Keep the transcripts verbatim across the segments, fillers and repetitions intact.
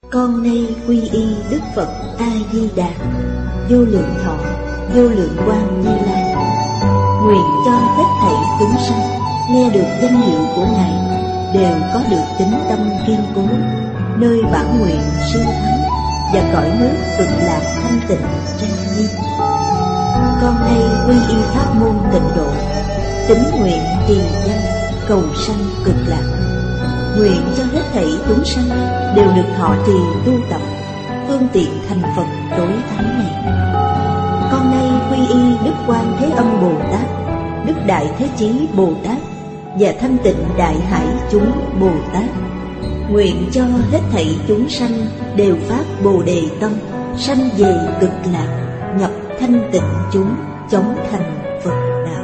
Con nay quy y Đức Phật A Di Đà, vô lượng thọ, vô lượng quang Như Lai. Nguyện cho hết thảy chúng sanh nghe được danh hiệu của Ngài đều có được tín tâm kiên cố, nơi bản nguyện siêu thắng và cõi nước cực lạc thanh tịnh trang nghiêm. Con nay quy y pháp môn tịnh độ, tín nguyện trì danh cầu sanh cực lạc. Nguyện cho hết thảy chúng sanh đều được thọ trì tu tập, phương tiện thành Phật tối thắng này. Con nay quy y Đức Quan Thế Âm Bồ Tát, Đức Đại Thế Chí Bồ Tát và Thanh Tịnh Đại Hải chúng Bồ Tát. Nguyện cho hết thảy chúng sanh đều phát Bồ Đề tâm, sanh về cực lạc, nhập thanh tịnh chúng, chóng thành Phật đạo.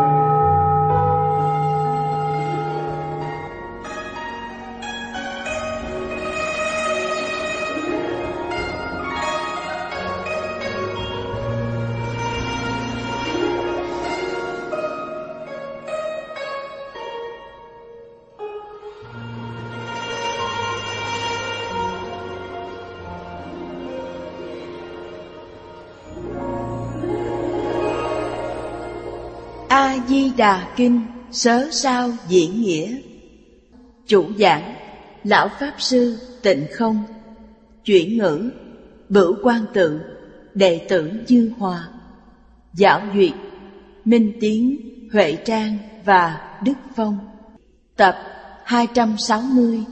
A Di Đà Kinh Sớ Sao Diễn Nghĩa. Chủ giảng Lão Pháp Sư Tịnh Không. Chuyển ngữ Bửu Quang Tự, đệ tử Dư Hòa. Giảo duyệt Minh Tiến, Huệ Trang và Đức Phong. Tập hai trăm sáu mươi.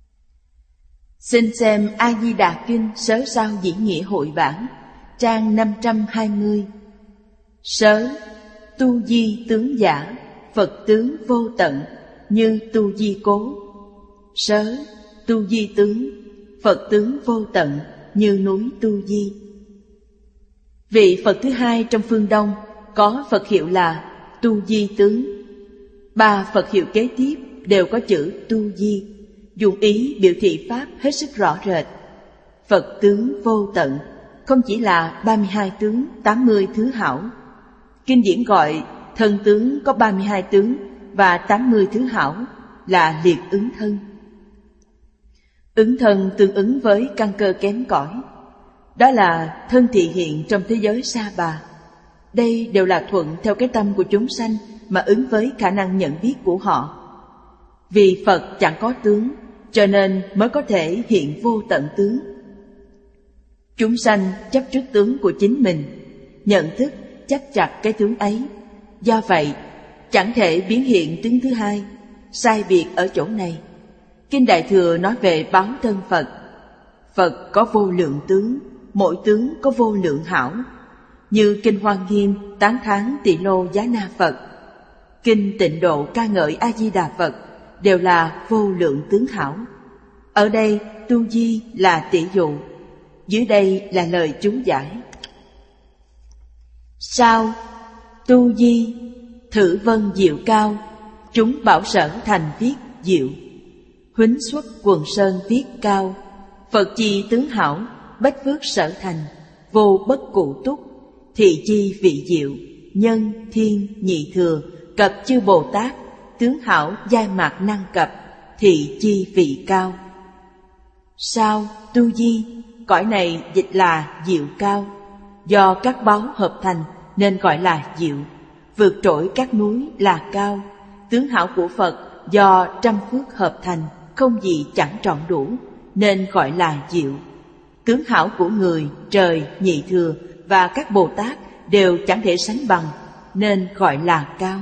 Xin xem A Di Đà Kinh Sớ Sao Diễn Nghĩa hội bản, trang năm trăm hai mươi. Sớ tu di tướng giả, Phật tướng vô tận, như tu di cố. Sớ tu di tướng, Phật tướng vô tận, như núi tu di. Vị Phật thứ hai trong phương Đông có Phật hiệu là tu di tướng. Ba Phật hiệu kế tiếp đều có chữ tu di, dùng ý biểu thị pháp hết sức rõ rệt. Phật tướng vô tận không chỉ là ba mươi hai tướng, tám mươi thứ hảo. Kinh điển gọi thân tướng có ba mươi hai tướng và tám mươi thứ hảo là liệt ứng thân. Ứng thân tương ứng với căn cơ kém cỏi, đó là thân thị hiện trong thế giới sa bà. Đây đều là thuận theo cái tâm của chúng sanh mà ứng với khả năng nhận biết của họ. Vì Phật chẳng có tướng, cho nên mới có thể hiện vô tận tướng. Chúng sanh chấp trước tướng của chính mình, nhận thức chấp chặt cái tướng ấy. Do vậy chẳng thể biến hiện tướng thứ hai. Sai biệt ở chỗ này. Kinh Đại Thừa nói về báo thân Phật. Phật có vô lượng tướng, mỗi tướng có vô lượng hảo. Như Kinh Hoa Nghiêm tán thán Tỳ Lô Giá Na Phật, Kinh Tịnh Độ ca ngợi A Di Đà Phật, đều là vô lượng tướng hảo. Ở đây tu di là tỷ dụ, dưới đây là lời chú giải. Sao tu di thử vân diệu cao, chúng bảo sở thành viết diệu. Huýnh xuất quần sơn viết cao, Phật chi tướng hảo, bách phước sở thành, vô bất cụ túc. Thị chi vị diệu, nhân thiên nhị thừa, cập chư Bồ Tát, tướng hảo giai mạc năng cập, thị chi vị cao. Sao tu di, cõi này dịch là diệu cao, do các báu hợp thành nên gọi là diệu. Vượt trội các núi là cao. Tướng hảo của Phật do trăm phước hợp thành, không gì chẳng trọn đủ nên gọi là diệu. Tướng hảo của người, trời, nhị thừa và các Bồ Tát đều chẳng thể sánh bằng nên gọi là cao.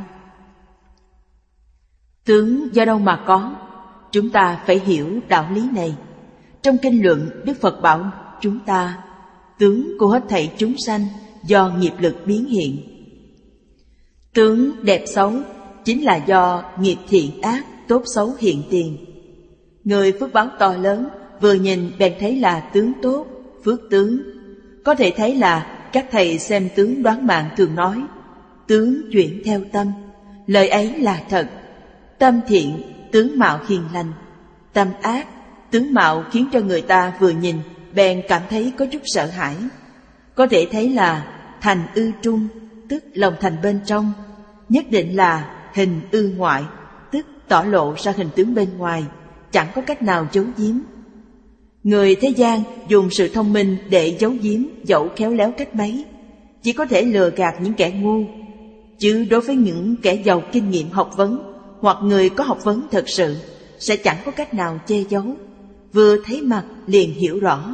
Tướng do đâu mà có? Chúng ta phải hiểu đạo lý này. Trong kinh luận, Đức Phật bảo chúng ta, tướng của hết thảy chúng sanh do nghiệp lực biến hiện. Tướng đẹp xấu chính là do nghiệp thiện ác, tốt xấu hiện tiền. Người phước báo to lớn vừa nhìn bèn thấy là tướng tốt, phước tướng. Có thể thấy là các thầy xem tướng đoán mạng thường nói, tướng chuyển theo tâm. Lời ấy là thật. Tâm thiện, tướng mạo hiền lành. Tâm ác, tướng mạo khiến cho người ta vừa nhìn bèn cảm thấy có chút sợ hãi. Có thể thấy là thành ư trung, tức lòng thành bên trong. Nhất định là hình ư ngoại, tức tỏ lộ ra hình tướng bên ngoài, chẳng có cách nào giấu giếm. Người thế gian dùng sự thông minh để giấu giếm dẫu khéo léo cách mấy, chỉ có thể lừa gạt những kẻ ngu. Chứ đối với những kẻ giàu kinh nghiệm học vấn hoặc người có học vấn thật sự, sẽ chẳng có cách nào che giấu, vừa thấy mặt liền hiểu rõ.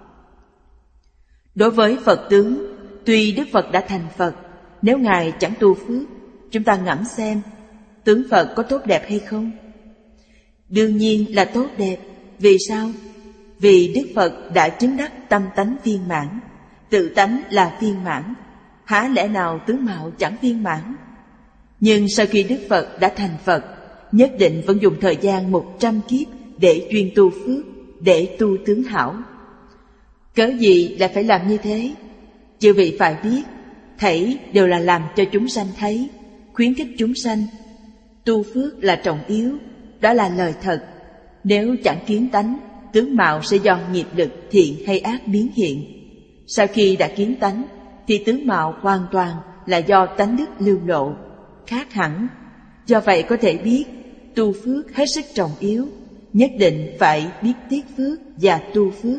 Đối với Phật tướng, tuy Đức Phật đã thành Phật, nếu Ngài chẳng tu phước, chúng ta ngẫm xem, tướng Phật có tốt đẹp hay không? Đương nhiên là tốt đẹp. Vì sao? Vì Đức Phật đã chứng đắc tâm tánh viên mãn, tự tánh là viên mãn, há lẽ nào tướng mạo chẳng viên mãn? Nhưng sau khi Đức Phật đã thành Phật, nhất định vẫn dùng thời gian một trăm kiếp để chuyên tu phước, để tu tướng hảo. Cớ gì lại phải làm như thế? Chư vị phải biết, thảy đều là làm cho chúng sanh thấy, khuyến khích chúng sanh. Tu phước là trọng yếu, đó là lời thật. Nếu chẳng kiến tánh, tướng mạo sẽ do nghiệp lực thiện hay ác biến hiện. Sau khi đã kiến tánh, thì tướng mạo hoàn toàn là do tánh đức lưu lộ, khác hẳn. Do vậy có thể biết, tu phước hết sức trọng yếu, nhất định phải biết tiết phước và tu phước.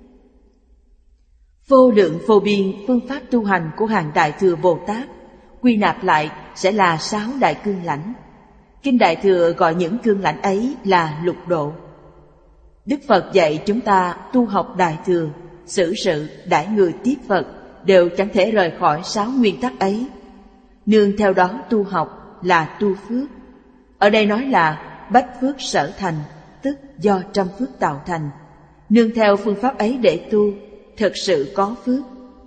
Vô lượng vô biên phương pháp tu hành của hàng Đại Thừa Bồ Tát quy nạp lại sẽ là sáu đại cương lãnh. Kinh Đại Thừa gọi những cương lãnh ấy là lục độ. Đức Phật dạy chúng ta tu học Đại Thừa, xử sự, đãi người tiếp Phật đều chẳng thể rời khỏi sáu nguyên tắc ấy. Nương theo đó tu học là tu phước. Ở đây nói là bách phước sở thành, tức do trăm phước tạo thành. Nương theo phương pháp ấy để tu, thật sự có phước.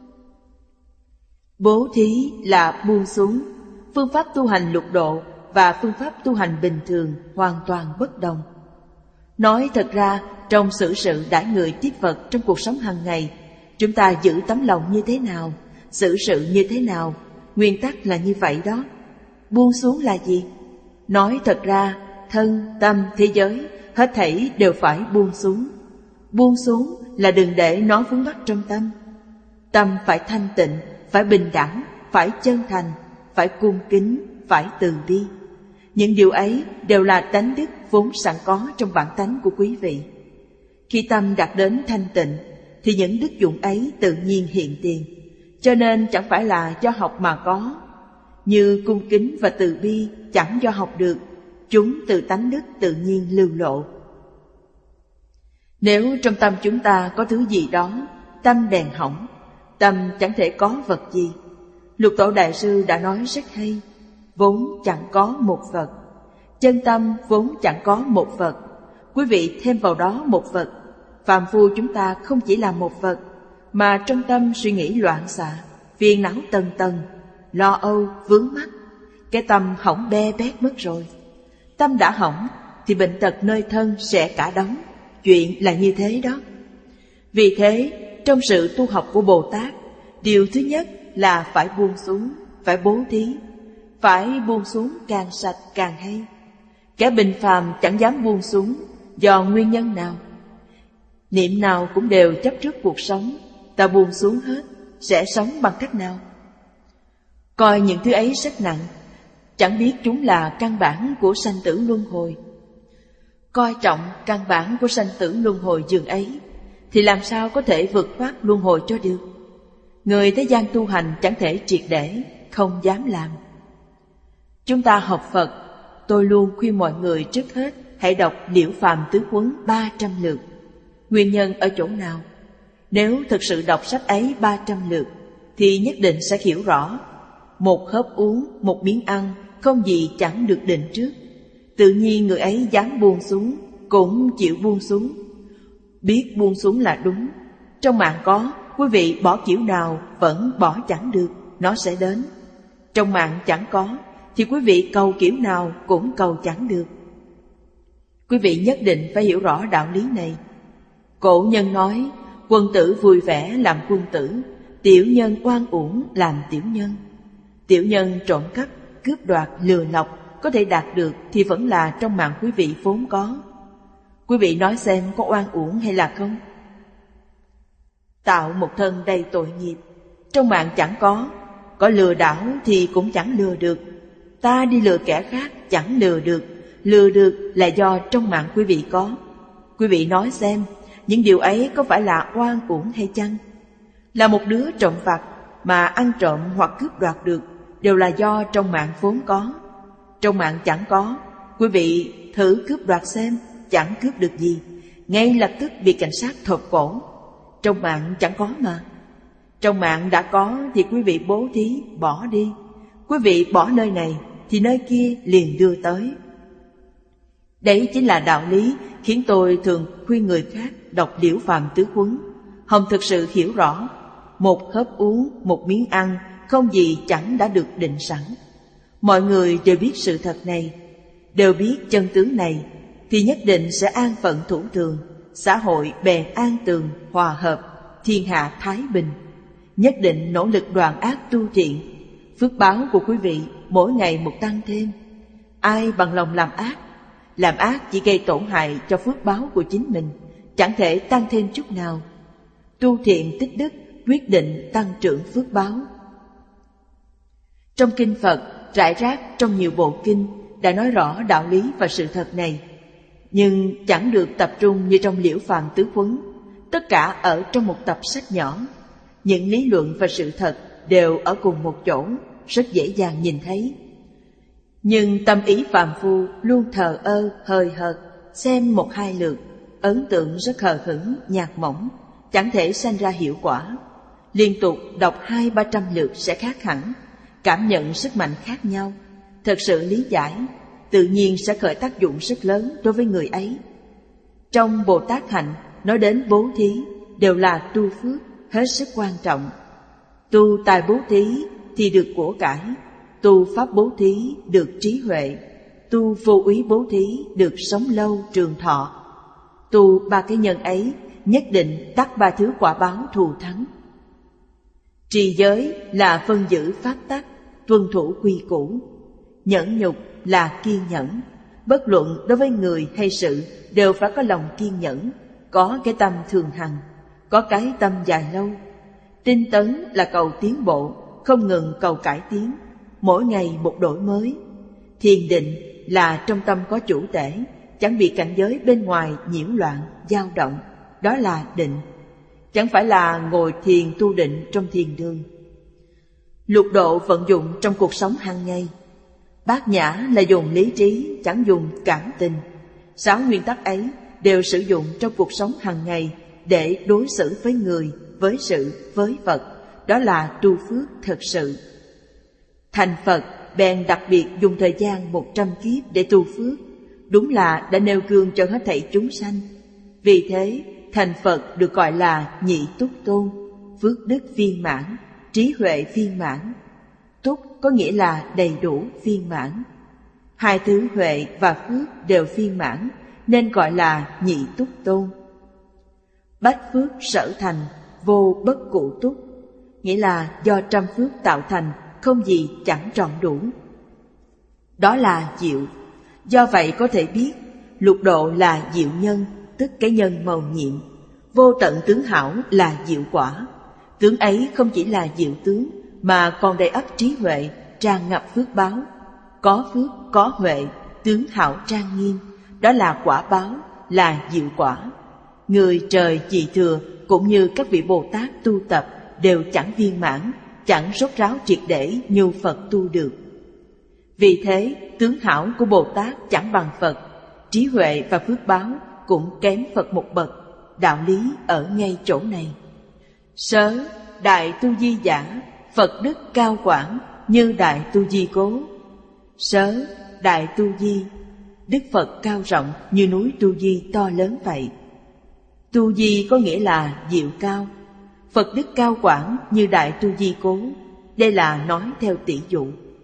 Bố thí là buông xuống. Phương pháp tu hành lục độ và phương pháp tu hành bình thường hoàn toàn bất đồng. Nói thật ra, trong xử sự đãi người tiếp Phật trong cuộc sống hàng ngày, chúng ta giữ tấm lòng như thế nào, xử sự như thế nào, nguyên tắc là như vậy đó. Buông xuống là gì? Nói thật ra, thân, tâm, thế giới, hết thảy đều phải buông xuống. Buông xuống là đừng để nó vướng mắc trong tâm. Tâm phải thanh tịnh, phải bình đẳng, phải chân thành, phải cung kính, phải từ bi. Những điều ấy đều là tánh đức vốn sẵn có trong bản tánh của quý vị. Khi tâm đạt đến thanh tịnh, thì những đức dụng ấy tự nhiên hiện tiền. Cho nên chẳng phải là do học mà có. Như cung kính và từ bi chẳng do học được, chúng từ tánh đức tự nhiên lưu lộ. Nếu trong tâm chúng ta có thứ gì đó, tâm đèn hỏng, tâm chẳng thể có vật gì. Lục Tổ Đại Sư đã nói rất hay, vốn chẳng có một vật. Chân tâm vốn chẳng có một vật, quý vị thêm vào đó một vật. Phàm phu chúng ta không chỉ là một vật, mà trong tâm suy nghĩ loạn xạ, phiền não tầng tầng, lo âu, vướng mắc. Cái tâm hỏng be bét mất rồi. Tâm đã hỏng thì bệnh tật nơi thân sẽ cả đống. Chuyện là như thế đó. Vì thế, trong sự tu học của Bồ Tát, điều thứ nhất là phải buông xuống, phải bố thí. Phải buông xuống càng sạch càng hay. Kẻ bình phàm chẳng dám buông xuống, do nguyên nhân nào? Niệm nào cũng đều chấp trước cuộc sống, ta buông xuống hết, sẽ sống bằng cách nào? Coi những thứ ấy rất nặng, chẳng biết chúng là căn bản của sanh tử luân hồi. Coi trọng căn bản của sanh tử luân hồi dường ấy, thì làm sao có thể vượt thoát luân hồi cho được? Người thế gian tu hành chẳng thể triệt để, không dám làm. Chúng ta học Phật, tôi luôn khuyên mọi người trước hết hãy đọc Liễu Phàm Tứ Huấn ba trăm lượt. Nguyên nhân ở chỗ nào? Nếu thực sự đọc sách ấy ba trăm lượt, thì nhất định sẽ hiểu rõ. Một hớp uống, một miếng ăn, không gì chẳng được định trước. Tự nhiên người ấy dám buông xuống, cũng chịu buông xuống. Biết buông xuống là đúng. Trong mạng có, quý vị bỏ kiểu nào vẫn bỏ chẳng được, nó sẽ đến. Trong mạng chẳng có, thì quý vị cầu kiểu nào cũng cầu chẳng được. Quý vị nhất định phải hiểu rõ đạo lý này. Cổ nhân nói, quân tử vui vẻ làm quân tử, tiểu nhân oan uổng làm tiểu nhân. Tiểu nhân trộm cắp, cướp đoạt, lừa lọc có thể đạt được thì vẫn là trong mạng quý vị vốn có. Quý vị nói xem có oan uổng hay là không? Tạo một thân đầy tội nghiệp, trong mạng chẳng có. Có lừa đảo thì cũng chẳng lừa được. Ta đi lừa kẻ khác chẳng lừa được. Lừa được là do trong mạng quý vị có. Quý vị nói xem, những điều ấy có phải là oan uổng hay chăng? Là một đứa trộm vặt mà ăn trộm hoặc cướp đoạt được đều là do trong mạng vốn có. Trong mạng chẳng có, quý vị thử cướp đoạt xem, chẳng cướp được gì, ngay lập tức bị cảnh sát thộp cổ. Trong mạng chẳng có mà. Trong mạng đã có thì quý vị bố thí, bỏ đi. Quý vị bỏ nơi này thì nơi kia liền đưa tới. Đấy chính là đạo lý khiến tôi thường khuyên người khác đọc Liễu Phàm Tứ Huấn. Hồng thực sự hiểu rõ, một hớp uống, một miếng ăn, không gì chẳng đã được định sẵn. Mọi người đều biết sự thật này, đều biết chân tướng này, thì nhất định sẽ an phận thủ thường, xã hội bèn an tường, hòa hợp, thiên hạ thái bình. Nhất định nỗ lực đoàn ác tu thiện, phước báo của quý vị mỗi ngày một tăng thêm. Ai bằng lòng làm ác, làm ác chỉ gây tổn hại cho phước báo của chính mình, chẳng thể tăng thêm chút nào. Tu thiện tích đức quyết định tăng trưởng phước báo. Trong kinh Phật, rải rác trong nhiều bộ kinh đã nói rõ đạo lý và sự thật này, nhưng chẳng được tập trung như trong Liễu Phàm Tứ Huấn. Tất cả ở trong một tập sách nhỏ, những lý luận và sự thật đều ở cùng một chỗ, rất dễ dàng nhìn thấy. Nhưng tâm ý phàm phu luôn thờ ơ, hời hợt, xem một hai lượt, ấn tượng rất hờ hững, nhạt mỏng, chẳng thể sanh ra hiệu quả. Liên tục đọc hai ba trăm lượt sẽ khác hẳn, cảm nhận sức mạnh khác nhau, thật sự lý giải, tự nhiên sẽ khởi tác dụng rất lớn đối với người ấy. Trong Bồ Tát Hạnh nói đến bố thí đều là tu phước hết sức quan trọng. Tu tài bố thí thì được của cải, tu pháp bố thí được trí huệ, tu vô úy bố thí được sống lâu trường thọ. Tu ba cái nhân ấy nhất định đắc ba thứ quả báo thù thắng. Trì giới là phân giữ pháp tắc, tuân thủ quy củ. Nhẫn nhục là kiên nhẫn, bất luận đối với người hay sự đều phải có lòng kiên nhẫn, có cái tâm thường hằng, có cái tâm dài lâu. Tinh tấn là cầu tiến bộ, không ngừng cầu cải tiến, mỗi ngày một đổi mới. Thiền định là trong tâm có chủ tể, chẳng bị cảnh giới bên ngoài nhiễu loạn, dao động, đó là định. Chẳng phải là ngồi thiền tu định trong thiền đường. Lục độ vận dụng trong cuộc sống hàng ngày. Bát nhã là dùng lý trí, chẳng dùng cảm tình. Sáu nguyên tắc ấy đều sử dụng trong cuộc sống hàng ngày để đối xử với người, với sự, với vật. Đó là tu phước thật sự. Thành Phật bèn đặc biệt dùng thời gian một trăm kiếp để tu phước, đúng là đã nêu gương cho hết thảy chúng sanh. Vì thế, thành Phật được gọi là nhị túc tôn, phước đức viên mãn, trí huệ viên mãn. Túc có nghĩa là đầy đủ viên mãn. Hai thứ huệ và phước đều viên mãn, nên gọi là nhị túc tôn. Bách phước sở thành, vô bất cụ túc, nghĩa là do trăm phước tạo thành, không gì chẳng trọn đủ. Đó là diệu. Do vậy có thể biết, lục độ là diệu nhân, tức cái nhân màu nhiệm. Vô tận tướng hảo là diệu quả. Tướng ấy không chỉ là diệu tướng, mà còn đầy ắp trí huệ, tràn ngập phước báo. Có phước, có huệ, tướng hảo trang nghiêm, đó là quả báo, là diệu quả. Người trời chỉ thừa cũng như các vị Bồ Tát tu tập đều chẳng viên mãn, chẳng rốt ráo triệt để như Phật tu được. Vì thế, tướng hảo của Bồ Tát chẳng bằng Phật, trí huệ và phước báo cũng kém Phật một bậc. Đạo lý ở ngay chỗ này. Sớ, đại tu di giả, Phật đức cao quảng như đại tu di cố. Sớ, đại tu di, đức Phật cao rộng như núi Tu Di to lớn vậy. Tu di có nghĩa là diệu cao. Phật đức cao quảng như đại tu di cố, đây là nói theo tỷ dụ.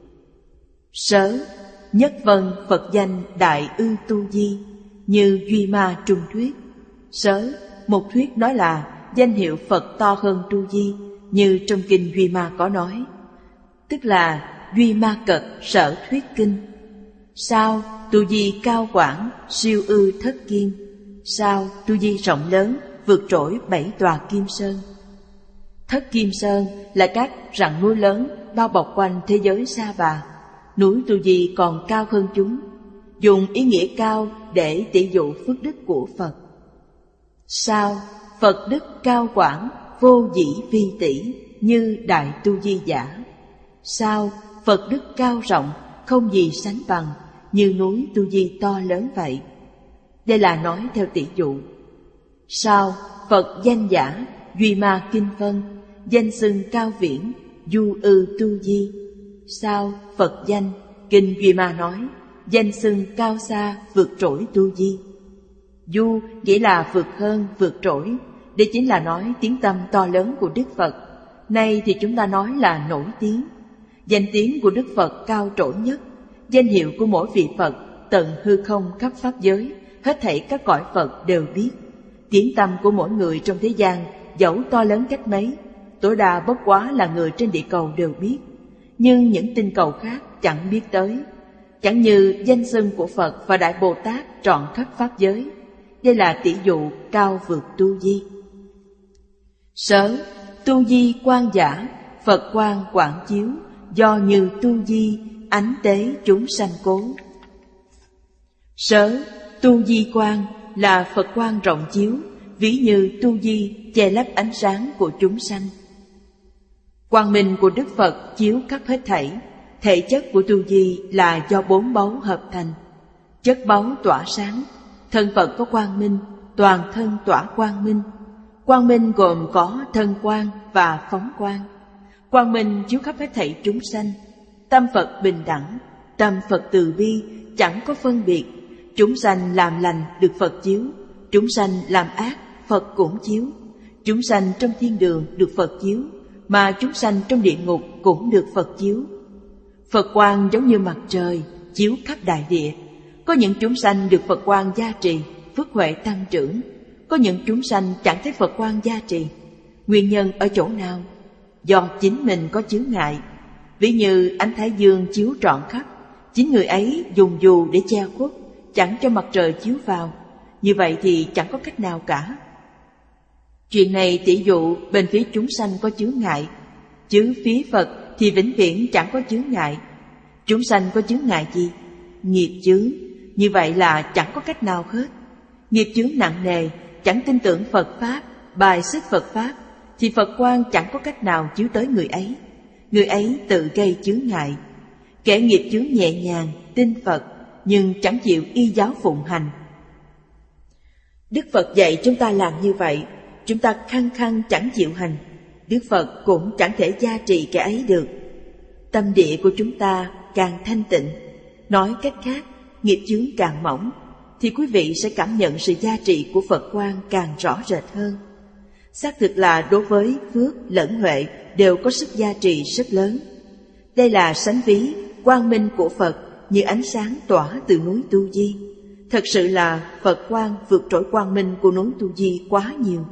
Sớ, nhất vân Phật danh đại ư tu di, như duy ma trung thuyết. Sớ, một thuyết nói là danh hiệu Phật to hơn tu di, như trong kinh Duy Ma có nói, tức là Duy Ma Cật sở thuyết kinh. Sao tu di cao quảng siêu ư thất kim, sao tu di rộng lớn vượt trội bảy tòa kim sơn. Thất kim sơn là các rặng núi lớn bao bọc quanh thế giới Sa Bà. Núi Tu Di còn cao hơn chúng, dùng ý nghĩa cao để tỷ dụ phước đức của Phật. Sao Phật đức cao quảng, vô dĩ vi tỷ, như Đại Tu Di Giả. Sao Phật đức cao rộng, không gì sánh bằng, như núi Tu Di to lớn vậy. Đây là nói theo tỷ dụ. Sao Phật danh giả, duy ma kinh phân, danh xưng cao viễn, du ư tu di. Sao Phật danh, kinh duy ma nói, danh xưng cao xa, vượt trội tu di. Du nghĩa là vượt hơn, vượt trội. Đây chính là nói tiếng tâm to lớn của Đức Phật. Nay thì chúng ta nói là nổi tiếng. Danh tiếng của Đức Phật cao trội nhất. Danh hiệu của mỗi vị Phật tận hư không khắp pháp giới, hết thảy các cõi Phật đều biết. Tiếng tâm của mỗi người trong thế gian dẫu to lớn cách mấy, tối đa bất quá là người trên địa cầu đều biết, nhưng những tinh cầu khác chẳng biết tới. Chẳng như danh xưng của Phật và Đại Bồ Tát trọn khắp pháp giới. Đây là tỷ dụ cao vượt tu di. Sớ tu di quang giả, Phật quang quảng chiếu, do như tu di, ánh tế chúng sanh cố. Sớ tu di quang là Phật quang rộng chiếu, ví như tu di che lấp ánh sáng của chúng sanh. Quang minh của Đức Phật chiếu khắp hết thảy. Thể chất của tu di là do bốn báu hợp thành. Chất báu tỏa sáng, thân Phật có quang minh, toàn thân tỏa quang minh. Quang minh gồm có thân quang và phóng quang. Quang minh chiếu khắp hết thảy chúng sanh. Tâm Phật bình đẳng, tâm Phật từ bi, chẳng có phân biệt. Chúng sanh làm lành được Phật chiếu, chúng sanh làm ác Phật cũng chiếu. Chúng sanh trong thiên đường được Phật chiếu, mà chúng sanh trong địa ngục cũng được Phật chiếu. Phật quang giống như mặt trời chiếu khắp đại địa. Có những chúng sanh được Phật quang gia trì, phước huệ tăng trưởng. Có những chúng sanh chẳng thấy Phật quang gia trì. Nguyên nhân ở chỗ nào? Do chính mình có chướng ngại. Ví như ánh thái dương chiếu trọn khắp, chính người ấy dùng dù để che khuất, chẳng cho mặt trời chiếu vào. Như vậy thì chẳng có cách nào cả. Chuyện này tỷ dụ bên phía chúng sanh có chướng ngại, chứ phía Phật thì vĩnh viễn chẳng có chướng ngại. Chúng sanh có chướng ngại gì? Nghiệp chướng. Như vậy là chẳng có cách nào hết. Nghiệp chướng nặng nề, chẳng tin tưởng Phật Pháp, bài xích Phật Pháp, thì Phật quang chẳng có cách nào chiếu tới người ấy. Người ấy tự gây chướng ngại. Kẻ nghiệp chướng nhẹ nhàng, tin Phật, nhưng chẳng chịu y giáo phụng hành. Đức Phật dạy chúng ta làm như vậy, chúng ta khăng khăng chẳng chịu hành, Đức Phật cũng chẳng thể gia trì kẻ ấy được. Tâm địa của chúng ta càng thanh tịnh, nói cách khác, nghiệp chướng càng mỏng, thì quý vị sẽ cảm nhận sự gia trì của Phật quang càng rõ rệt hơn. Xác thực là đối với phước lẫn huệ đều có sức gia trì rất lớn. Đây là sánh ví quang minh của Phật như ánh sáng tỏa từ núi Tu Di. Thật sự là Phật quang vượt trội quang minh của núi Tu Di quá nhiều.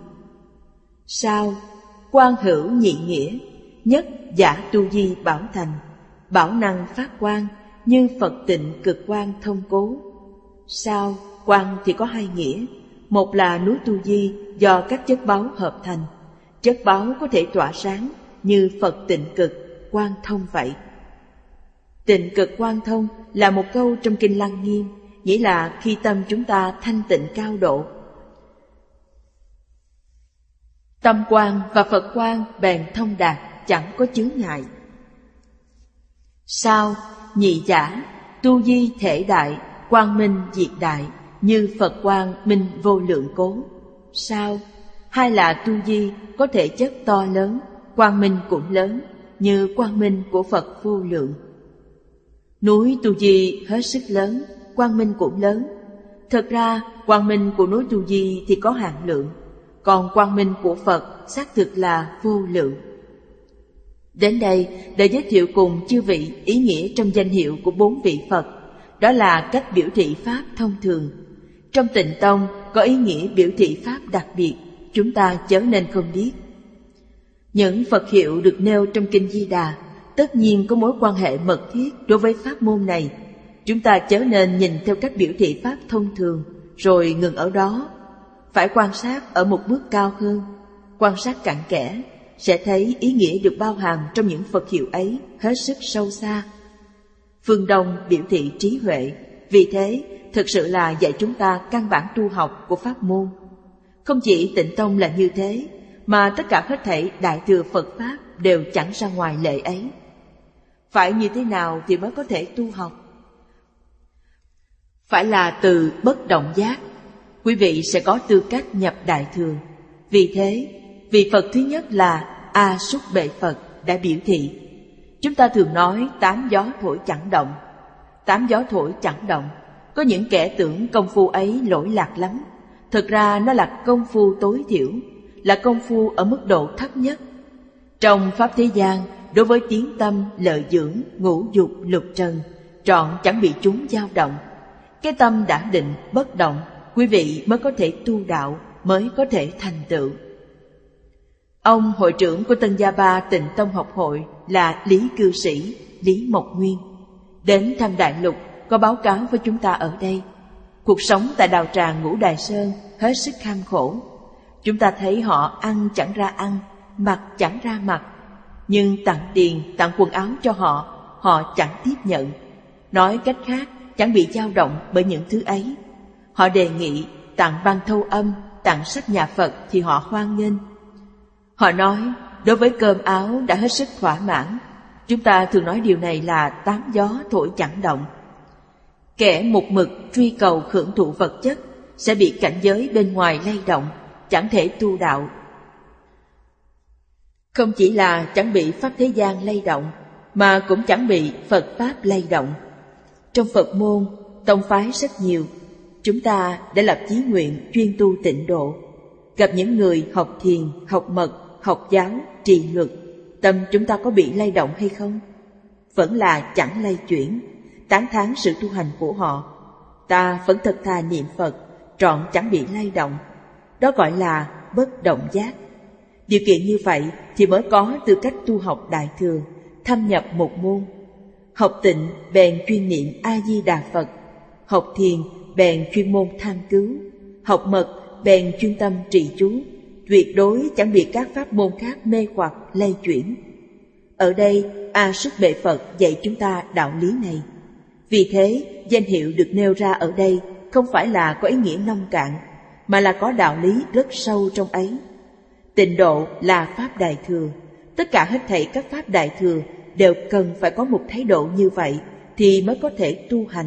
Sao quang hữu nhị nghĩa, nhất giả Tu Di bảo thành, bảo năng phát quang như Phật tịnh cực quang thông cố. Sao quang thì có hai nghĩa. Một là núi Tu Di do các chất báu hợp thành. Chất báu có thể tỏa sáng như Phật tịnh cực quang thông vậy. Tịnh cực quang thông là một câu trong Kinh Lăng Nghiêm, nghĩa là khi tâm chúng ta thanh tịnh cao độ, tâm quang và Phật quang bèn thông đạt, chẳng có chướng ngại. Sao nhị giả, Tu Di thể đại, quang minh diệt đại, như Phật quang minh vô lượng cố. Sao hai là Tu Di có thể chất to lớn, quang minh cũng lớn, như quang minh của Phật vô lượng. Núi Tu Di hết sức lớn, quang minh cũng lớn. Thật ra quang minh của núi Tu Di thì có hạn lượng, còn quang minh của Phật xác thực là vô lượng. Đến đây để giới thiệu cùng chư vị ý nghĩa trong danh hiệu của bốn vị Phật. Đó là cách biểu thị Pháp thông thường. Trong Tịnh Tông có ý nghĩa biểu thị Pháp đặc biệt, chúng ta chớ nên không biết. Những Phật hiệu được nêu trong Kinh Di Đà tất nhiên có mối quan hệ mật thiết đối với pháp môn này. Chúng ta chớ nên nhìn theo cách biểu thị Pháp thông thường rồi ngừng ở đó. Phải quan sát ở một bước cao hơn, quan sát cặn kẽ, sẽ thấy ý nghĩa được bao hàm trong những Phật hiệu ấy hết sức sâu xa. Phương Đông biểu thị trí huệ, vì thế thực sự là dạy chúng ta căn bản tu học của pháp môn. Không chỉ Tịnh Tông là như thế, mà tất cả hết thảy Đại Thừa Phật Pháp đều chẳng ra ngoài lệ ấy. Phải như thế nào thì mới có thể tu học? Phải là từ bất động giác, quý vị sẽ có tư cách nhập Đại Thừa. Vì thế, vị Phật thứ nhất là A Súc Bệ Phật đã biểu thị. Chúng ta thường nói tám gió thổi chẳng động. Tám gió thổi chẳng động, có những kẻ tưởng công phu ấy lỗi lạc lắm. Thực ra nó là công phu tối thiểu, là công phu ở mức độ thấp nhất. Trong Pháp thế gian, đối với tiếng tâm, lợi dưỡng, ngũ dục, lục trần, trọn chẳng bị chúng dao động. Cái tâm đã định, bất động, quý vị mới có thể tu đạo, mới có thể thành tựu. Ông hội trưởng của Tân Gia Ba Tịnh Tông học hội là Lý Cư Sĩ, Lý Mộc Nguyên, đến thăm Đại Lục, có báo cáo với chúng ta ở đây. Cuộc sống tại đạo tràng Ngũ Đài Sơn hết sức kham khổ. Chúng ta thấy họ ăn chẳng ra ăn, mặc chẳng ra mặc. Nhưng tặng tiền, tặng quần áo cho họ, họ chẳng tiếp nhận. Nói cách khác, chẳng bị dao động bởi những thứ ấy. Họ đề nghị tặng băng thâu âm, tặng sách nhà Phật thì họ hoan nghênh. Họ nói đối với cơm áo đã hết sức thỏa mãn. Chúng ta thường nói điều này là tám gió thổi chẳng động. Kẻ một mực truy cầu hưởng thụ vật chất sẽ bị cảnh giới bên ngoài lay động, chẳng thể tu đạo. Không chỉ là chẳng bị Pháp thế gian lay động, mà cũng chẳng bị Phật Pháp lay động. Trong Phật môn, tông phái rất nhiều. Chúng ta đã lập chí nguyện chuyên tu tịnh độ. Gặp những người học thiền, học mật, học giáo, trì luật, tâm chúng ta có bị lay động hay không? Vẫn là chẳng lay chuyển, tán thán sự tu hành của họ. Ta vẫn thật thà niệm Phật, trọn chẳng bị lay động. Đó gọi là bất động giác. Điều kiện như vậy thì mới có tư cách tu học Đại Thừa, thâm nhập một môn. Học tịnh bèn chuyên niệm A-di-đà Phật, học thiền bèn chuyên môn tham cứu, học mật bèn chuyên tâm trì chú, tuyệt đối chẳng bị các pháp môn khác mê hoặc lay chuyển. Ở đây A Súc Bệ Phật dạy chúng ta đạo lý này. Vì thế danh hiệu được nêu ra ở đây không phải là có ý nghĩa nông cạn, mà là có đạo lý rất sâu trong ấy. Tịnh độ là pháp Đại Thừa. Tất cả hết thảy các pháp Đại Thừa đều cần phải có một thái độ như vậy thì mới có thể tu hành.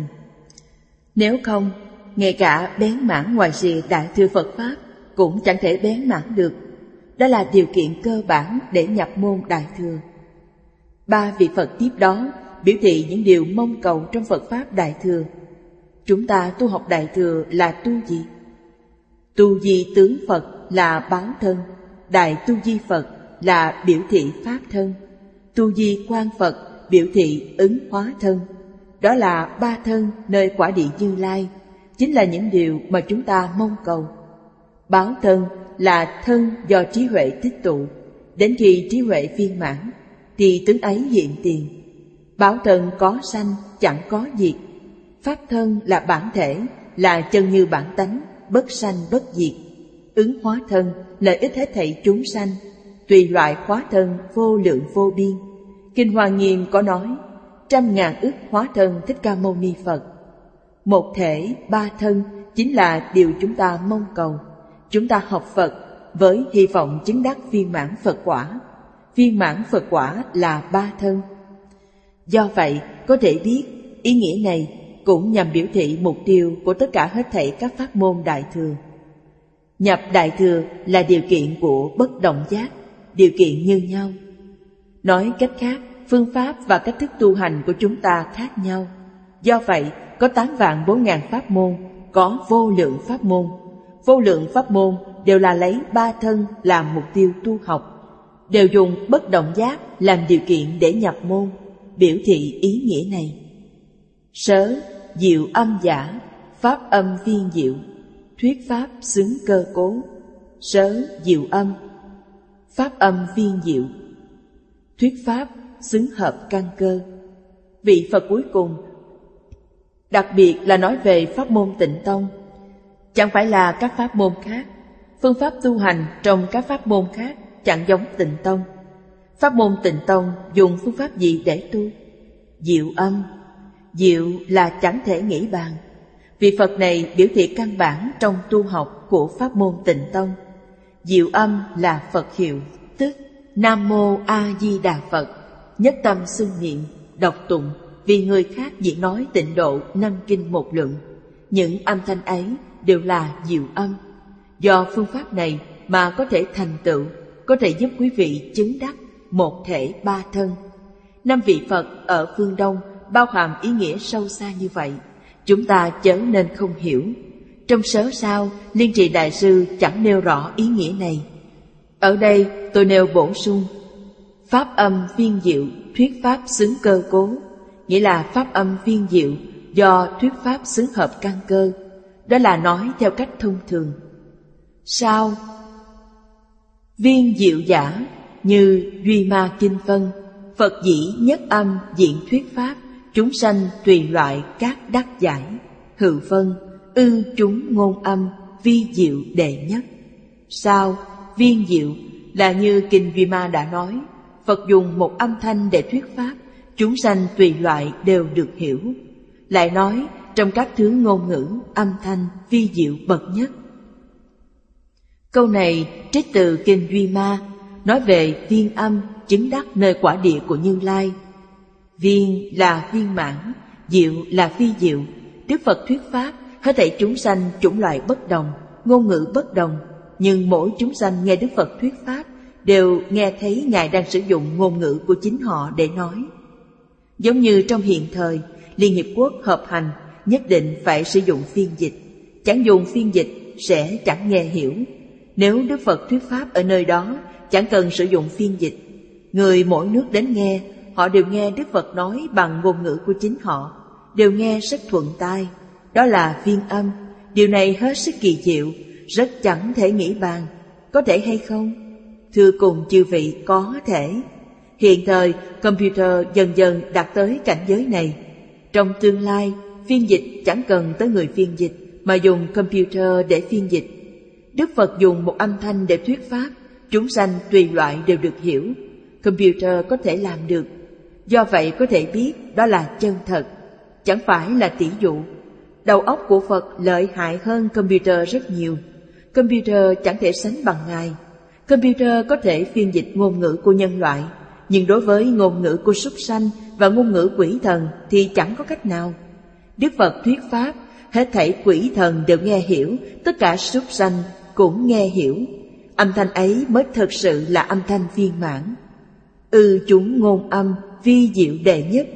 Nếu không, ngay cả bén mãn ngoài rìa Đại Thừa Phật Pháp cũng chẳng thể bén mãn được. Đó là điều kiện cơ bản để nhập môn Đại Thừa. Ba vị Phật tiếp đó biểu thị những điều mong cầu trong Phật Pháp Đại Thừa. Chúng ta tu học Đại Thừa là tu gì? Tu di tướng Phật là báo thân, Đại tu di Phật là biểu thị Pháp thân, tu di quan Phật biểu thị ứng hóa thân. Đó là ba thân nơi quả địa Như Lai, chính là những điều mà chúng ta mong cầu. Báo thân là thân do trí huệ tích tụ, đến khi trí huệ viên mãn thì tướng ấy hiện tiền. Báo thân có sanh chẳng có diệt. Pháp thân là bản thể, là chân như bản tánh, bất sanh bất diệt. Ứng hóa thân lợi ích hết thảy chúng sanh, tùy loại hóa thân vô lượng vô biên. Kinh Hoa Nghiêm có nói trăm ngàn ức hóa thân Thích Ca Mâu Ni Phật. Một thể ba thân chính là điều chúng ta mong cầu. Chúng ta học Phật với hy vọng chứng đắc viên mãn Phật quả. Viên mãn Phật quả là ba thân. Do vậy có thể biết ý nghĩa này cũng nhằm biểu thị mục tiêu của tất cả hết thảy các pháp môn Đại Thừa. Nhập Đại Thừa là điều kiện của bất động giác, điều kiện như nhau. Nói cách khác, phương pháp và cách thức tu hành của chúng ta khác nhau. Do vậy, có tám vạn bốn ngàn pháp môn, có vô lượng pháp môn. Vô lượng pháp môn đều là lấy ba thân làm mục tiêu tu học, đều dùng bất động giác làm điều kiện để nhập môn, biểu thị ý nghĩa này. Sớ, diệu âm giả, pháp âm viên diệu, thuyết pháp xứng cơ cố. Sớ, diệu âm, pháp âm viên diệu, thuyết pháp xứng hợp căn cơ. Vị Phật cuối cùng đặc biệt là nói về pháp môn Tịnh Tông. Chẳng phải là các pháp môn khác, phương pháp tu hành trong các pháp môn khác chẳng giống Tịnh Tông. Pháp môn Tịnh Tông dùng phương pháp gì để tu? Diệu âm. Diệu là chẳng thể nghĩ bàn. Vị Phật này biểu thị căn bản trong tu học của pháp môn Tịnh Tông. Diệu âm là Phật hiệu, tức Nam Mô A Di Đà Phật. Nhất tâm xưng niệm, đọc tụng, vì người khác diễn nói tịnh độ năm kinh một luận. Những âm thanh ấy đều là diệu âm. Do phương pháp này mà có thể thành tựu, có thể giúp quý vị chứng đắc một thể ba thân. Năm vị Phật ở phương Đông bao hàm ý nghĩa sâu xa như vậy, chúng ta chớ nên không hiểu. Trong sớ sao, Liên Trì Đại Sư chẳng nêu rõ ý nghĩa này. Ở đây tôi nêu bổ sung: pháp âm viên diệu, thuyết pháp xứng cơ cố, nghĩa là pháp âm viên diệu do thuyết pháp xứng hợp căn cơ. Đó là nói theo cách thông thường. Sao? Viên diệu giả như Duy Ma Kinh phân, Phật dĩ nhất âm diện thuyết pháp, chúng sanh tùy loại các đắc giải. Hữu phân, ư chúng ngôn âm, vi diệu đệ nhất. Sao? Viên diệu là như Kinh Duy Ma đã nói, Phật dùng một âm thanh để thuyết pháp, chúng sanh tùy loại đều được hiểu. Lại nói trong các thứ ngôn ngữ, âm thanh vi diệu bậc nhất. Câu này trích từ Kinh Duy Ma, nói về viên âm chứng đắc nơi quả địa của Như Lai. Viên là viên mãn, diệu là phi diệu. Đức Phật thuyết pháp, hết thảy chúng sanh chủng loại bất đồng, ngôn ngữ bất đồng, nhưng mỗi chúng sanh nghe Đức Phật thuyết pháp đều nghe thấy Ngài đang sử dụng ngôn ngữ của chính họ để nói. Giống như trong hiện thời, Liên Hiệp Quốc hợp hành nhất định phải sử dụng phiên dịch. Chẳng dùng phiên dịch sẽ chẳng nghe hiểu. Nếu Đức Phật thuyết pháp ở nơi đó, chẳng cần sử dụng phiên dịch. Người mỗi nước đến nghe, họ đều nghe Đức Phật nói bằng ngôn ngữ của chính họ, đều nghe rất thuận tai. Đó là viên âm. Điều này hết sức kỳ diệu, rất chẳng thể nghĩ bàn. Có thể hay không? Thưa cùng chư vị, có thể. Hiện thời, computer dần dần đạt tới cảnh giới này. Trong tương lai, phiên dịch chẳng cần tới người phiên dịch, mà dùng computer để phiên dịch. Đức Phật dùng một âm thanh để thuyết pháp, chúng sanh tùy loại đều được hiểu. Computer có thể làm được. Do vậy có thể biết đó là chân thật, chẳng phải là tỷ dụ. Đầu óc của Phật lợi hại hơn computer rất nhiều. Computer chẳng thể sánh bằng Ngài. Computer có thể phiên dịch ngôn ngữ của nhân loại, nhưng đối với ngôn ngữ của súc sanh và ngôn ngữ quỷ thần thì chẳng có cách nào. Đức Phật thuyết pháp, hết thảy quỷ thần đều nghe hiểu, tất cả súc sanh cũng nghe hiểu. Âm thanh ấy mới thực sự là âm thanh viên mãn. Ư chúng ngôn âm, vi diệu đệ nhất,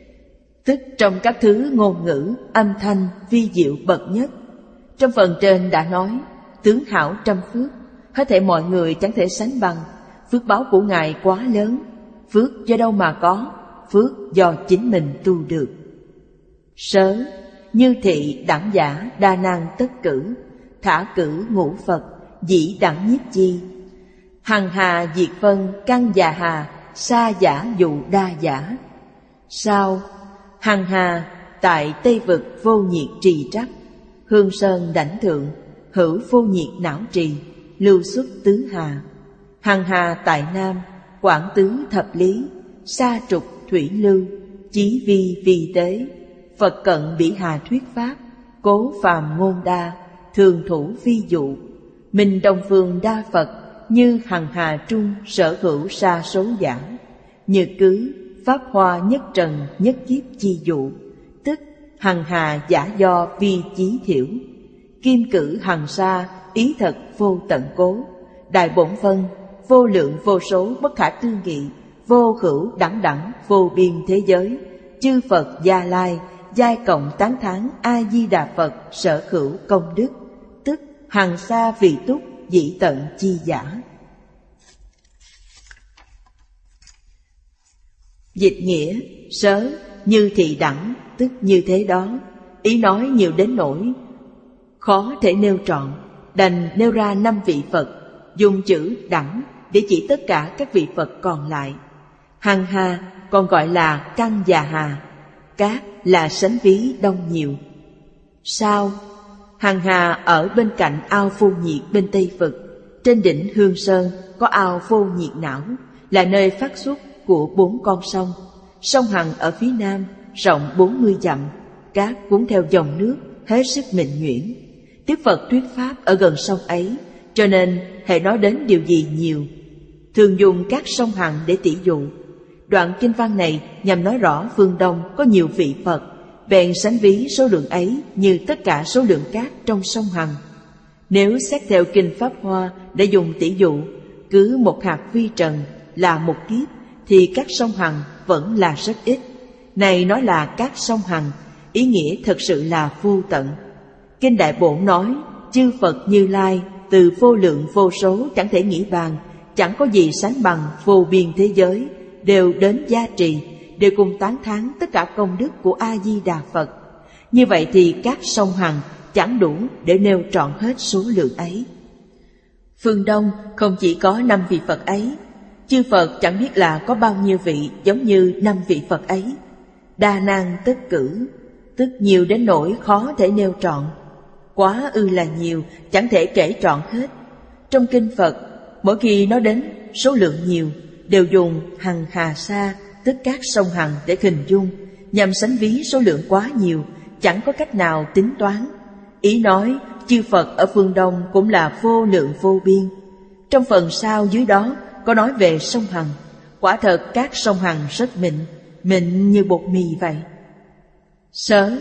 tức trong các thứ ngôn ngữ, âm thanh vi diệu bậc nhất. Trong phần trên đã nói, tướng hảo trăm phước, hết thảy mọi người chẳng thể sánh bằng. Phước báo của Ngài quá lớn. Phước do đâu mà có? Phước do chính mình tu được. Sớ, như thị đẳng giả đa năng tất cử, thả cử ngũ Phật, dĩ đẳng nhiếp chi. Hằng hà diệt phân căn già hà, sa giả dụ đa giả. Sao? Hằng hà tại Tây Vực vô nhiệt trì trắc, Hương Sơn đảnh thượng, hữu vô nhiệt não trì, lưu xuất tứ hà. Hằng hà tại Nam, Quảng tứ thập lý, sa trục thủy lưu, chí vi vi tế. Phật cận bỉ hà thuyết pháp, cố phàm ngôn đa, thường thủ phi dụ. Minh đông phương đa Phật, như hằng hà trung sở hữu sa số giả. Như cứ pháp hoa nhất trần nhất kiếp chi dụ, tức hằng hà giả do vi chí thiểu. Kim cử hằng sa ý thật vô tận cố, đại bổn phân vô lượng vô số bất khả tư nghị, vô hữu đẳng đẳng vô biên thế giới. Chư Phật Gia Lai giai cộng tán thán A Di Đà Phật sở hữu công đức, tức hằng sa vị túc dĩ tận chi giả. Dịch nghĩa sớ như thị đẳng, tức như thế đó. Ý nói nhiều đến nỗi khó thể nêu trọn, đành nêu ra năm vị Phật, dùng chữ đẳng để chỉ tất cả các vị Phật còn lại. Hằng hà còn gọi là căn già hà, cát là sánh ví đông nhiều. Sao? Hằng hà ở bên cạnh ao vô nhiệt bên Tây Vực. Trên đỉnh Hương Sơn có ao vô nhiệt não, là nơi phát xuất của bốn con sông. Sông Hằng ở phía nam rộng bốn mươi dặm, cát cuốn theo dòng nước hết sức mịn nhuyễn. Đức Phật thuyết pháp ở gần sông ấy, cho nên hễ nói đến điều gì nhiều, thường dùng các sông Hằng để tỉ dụ. Đoạn kinh văn này nhằm nói rõ phương Đông có nhiều vị Phật, bèn sánh ví số lượng ấy như tất cả số lượng cát trong sông Hằng. Nếu xét theo kinh Pháp Hoa để dùng tỉ dụ, cứ một hạt vi trần là một kiếp, thì các sông Hằng vẫn là rất ít. Này nói là các sông Hằng, ý nghĩa thật sự là vô tận. Kinh Đại Bổn nói, chư Phật Như Lai từ vô lượng vô số chẳng thể nghĩ bàn, chẳng có gì sánh bằng vô biên thế giới, đều đến gia trì, đều cùng tán thán tất cả công đức của A-di-đà Phật. Như vậy thì các sông Hằng chẳng đủ để nêu trọn hết số lượng ấy. Phương Đông không chỉ có năm vị Phật ấy, chư Phật chẳng biết là có bao nhiêu vị giống như năm vị Phật ấy. Đa năng tất cử, tức nhiều đến nỗi khó thể nêu trọn. Quá ư là nhiều, chẳng thể kể trọn hết. Trong kinh Phật, mỗi khi nói đến số lượng nhiều, đều dùng hằng hà sa, tức các sông Hằng để hình dung, nhằm sánh ví số lượng quá nhiều, chẳng có cách nào tính toán. Ý nói, chư Phật ở phương Đông cũng là vô lượng vô biên. Trong phần sau dưới đó có nói về sông Hằng. Quả thật các sông Hằng rất mịn, mịn như bột mì vậy. Sớ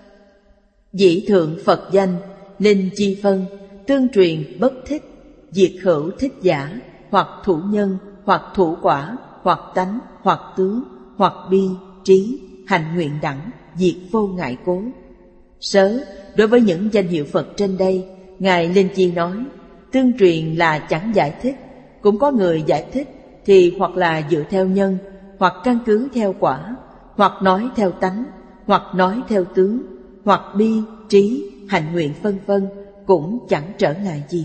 dĩ thượng Phật danh, linh chi phân, tương truyền bất thích, diệt hữu thích giả, hoặc thủ nhân, hoặc thủ quả, hoặc tánh, hoặc tướng, hoặc bi, trí, hành nguyện đẳng, diệt vô ngại cố. Sớ, đối với những danh hiệu Phật trên đây, Ngài Linh Chi nói, tương truyền là chẳng giải thích, cũng có người giải thích, thì hoặc là dựa theo nhân, hoặc căn cứ theo quả, hoặc nói theo tánh, hoặc nói theo tướng, hoặc bi, trí, hành nguyện vân vân, cũng chẳng trở ngại gì.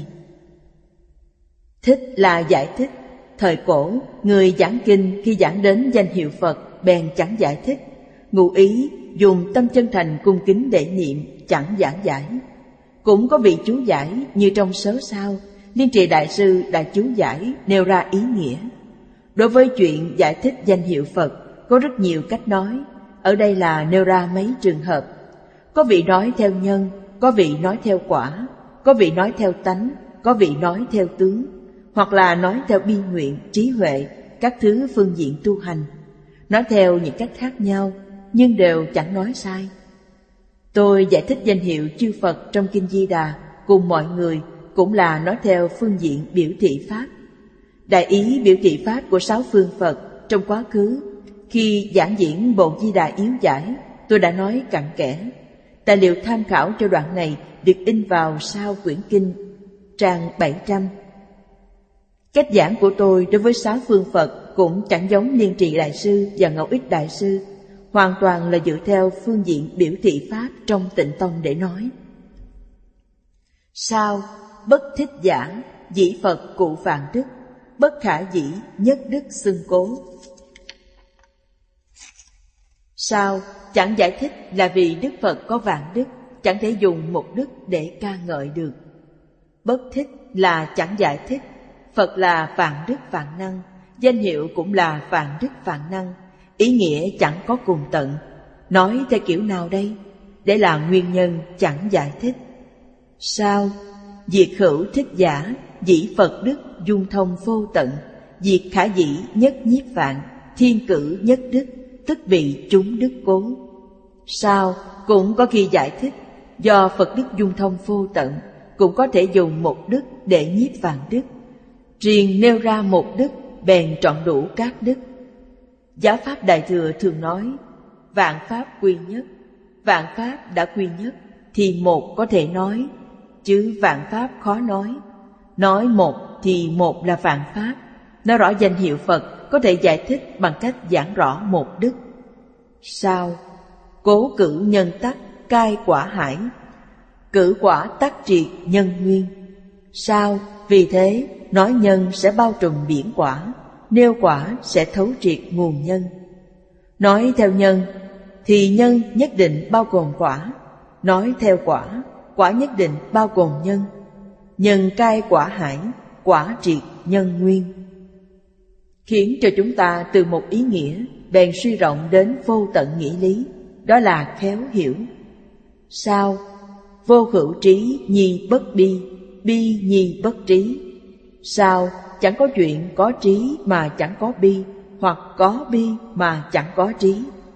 Thích là giải thích. Thời cổ, người giảng kinh khi giảng đến danh hiệu Phật bèn chẳng giải thích, ngụ ý dùng tâm chân thành cung kính để niệm, chẳng giảng giải. Cũng có vị chú giải như trong Sớ Sao, Liên Trì Đại Sư đã chú giải nêu ra ý nghĩa. Đối với chuyện giải thích danh hiệu Phật có rất nhiều cách nói, ở đây là nêu ra mấy trường hợp. Có vị nói theo nhân, có vị nói theo quả, có vị nói theo tánh, có vị nói theo tướng, hoặc là nói theo bi nguyện, trí huệ, các thứ phương diện tu hành. Nói theo những cách khác nhau, nhưng đều chẳng nói sai. Tôi giải thích danh hiệu chư Phật trong Kinh Di Đà cùng mọi người cũng là nói theo phương diện biểu thị Pháp. Đại ý biểu thị Pháp của sáu phương Phật trong quá khứ, khi giảng diễn Bộ Di Đà Yếu Giải, tôi đã nói cặn kẽ. Tài liệu tham khảo cho đoạn này được in vào sau quyển kinh, trang bảy trăm. Cách giảng của tôi đối với sáu phương Phật cũng chẳng giống Liên Trì Đại Sư và Ngẫu Ích Đại Sư, hoàn toàn là dựa theo phương diện biểu thị Pháp trong Tịnh Tông để nói. Sao bất thích giả, dĩ Phật cụ vạn đức, bất khả dĩ nhất đức xưng cố. Sao chẳng giải thích là vì Đức Phật có vạn đức, chẳng thể dùng một đức để ca ngợi được. Bất thích là chẳng giải thích, Phật là vạn đức vạn năng, danh hiệu cũng là vạn đức vạn năng, ý nghĩa chẳng có cùng tận. Nói theo kiểu nào đây? Để là nguyên nhân chẳng giải thích. Sao diệt hữu thích giả, dĩ Phật đức dung thông vô tận, diệt khả dĩ nhất nhiếp vạn, thiên cử nhất đức, tức bị chúng đức cố. Sao cũng có khi giải thích, do Phật đức dung thông vô tận, cũng có thể dùng một đức để nhiếp vạn đức. Riêng nêu ra một đức bèn trọn đủ các đức. Giáo pháp Đại Thừa thường nói, vạn pháp quy nhất. Vạn pháp đã quy nhất thì một có thể nói, chứ vạn pháp khó nói. Nói một thì một là vạn pháp. Nói rõ danh hiệu Phật có thể giải thích bằng cách giảng rõ một đức. Sao cố cử nhân tắc, cai quả hải, cử quả tắc triệt nhân nguyên. Sao vì thế nói nhân sẽ bao trùm biển quả, nêu quả sẽ thấu triệt nguồn nhân. Nói theo nhân thì nhân nhất định bao gồm quả, nói theo quả, quả nhất định bao gồm nhân. Nhân cai quả hải, quả triệt nhân nguyên, khiến cho chúng ta từ một ý nghĩa bèn suy rộng đến vô tận nghĩa lý, đó là khéo hiểu. Sao vô hữu trí nhi bất bi, bi nhi bất trí. Sao chẳng có chuyện có trí mà chẳng có bi, hoặc có bi mà chẳng có trí.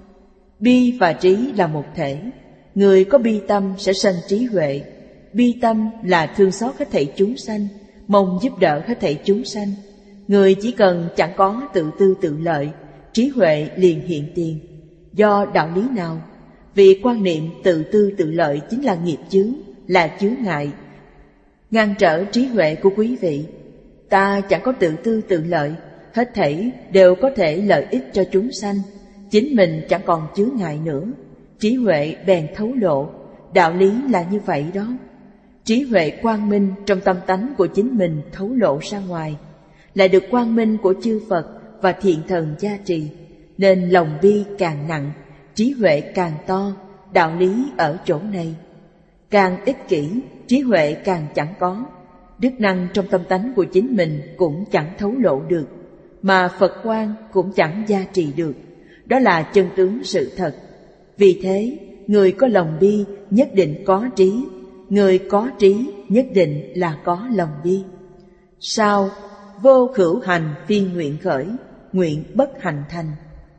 Bi và trí là một thể. Người có bi tâm sẽ sanh trí huệ. Bi tâm là thương xót hết thảy chúng sanh, mong giúp đỡ hết thảy chúng sanh. Người chỉ cần chẳng có tự tư tự lợi, trí huệ liền hiện tiền. Do đạo lý nào? Vì quan niệm tự tư tự lợi chính là nghiệp chướng, là chướng ngại, ngăn trở trí huệ của quý vị. Ta chẳng có tự tư tự lợi, hết thảy đều có thể lợi ích cho chúng sanh, chính mình chẳng còn chướng ngại nữa, trí huệ bèn thấu lộ. Đạo lý là như vậy đó. Trí huệ quang minh trong tâm tánh của chính mình thấu lộ ra ngoài, lại được quang minh của chư Phật và thiện thần gia trì, nên lòng bi càng nặng, trí huệ càng to. Đạo lý ở chỗ này. Càng ích kỷ, trí huệ càng chẳng có. Đức năng trong tâm tánh của chính mình cũng chẳng thấu lộ được, mà Phật quang cũng chẳng gia trì được. Đó là chân tướng sự thật. Vì thế, người có lòng bi nhất định có trí, người có trí nhất định là có lòng bi. Sao? Vô hữu hành phiên nguyện khởi, nguyện bất hành thành.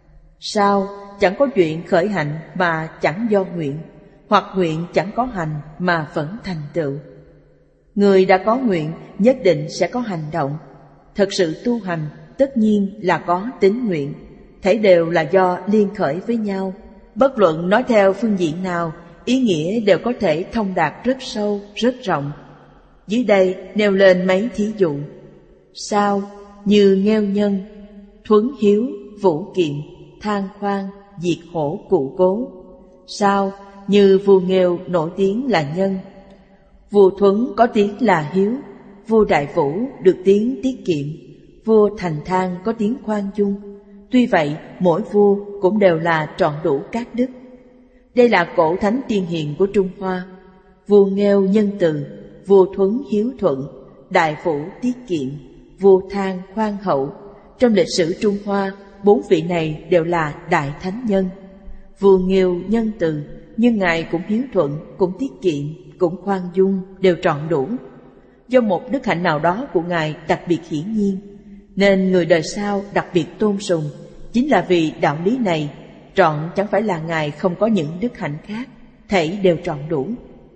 Sao? Chẳng có chuyện khởi hạnh mà chẳng do nguyện, hoặc nguyện chẳng có hành mà vẫn thành tựu. Người đã có nguyện nhất định sẽ có hành động. Thật sự tu hành tất nhiên là có tín nguyện, thảy đều là do liên khởi với nhau. Bất luận nói theo phương diện nào, ý nghĩa đều có thể thông đạt rất sâu, rất rộng. Dưới đây nêu lên mấy thí dụ. Sao? Như nghèo nhân, thuấn hiếu, vũ kiện, than khoan, diệt khổ cụ cố. Sao? Như vua nghèo nổi tiếng là nhân, vua thuấn có tiếng là hiếu, vua đại vũ được tiếng tiết kiệm, vua thành thang có tiếng khoan dung. Tuy vậy, mỗi vua cũng đều là trọn đủ các đức. Đây là cổ thánh tiên hiền của Trung Hoa. Vua nghèo nhân từ, vua thuấn hiếu thuận, đại vũ tiết kiệm, vua thang khoan hậu. Trong lịch sử Trung Hoa, bốn vị này đều là đại thánh nhân. Vua nghèo nhân từ, nhưng ngài cũng hiếu thuận, cũng tiết kiệm, cũng khoan dung, đều trọn đủ. Do một đức hạnh nào đó của ngài đặc biệt hiển nhiên, nên người đời sau đặc biệt tôn sùng. Chính là vì đạo lý này, trọn chẳng phải là ngài không có những đức hạnh khác, thảy đều trọn đủ.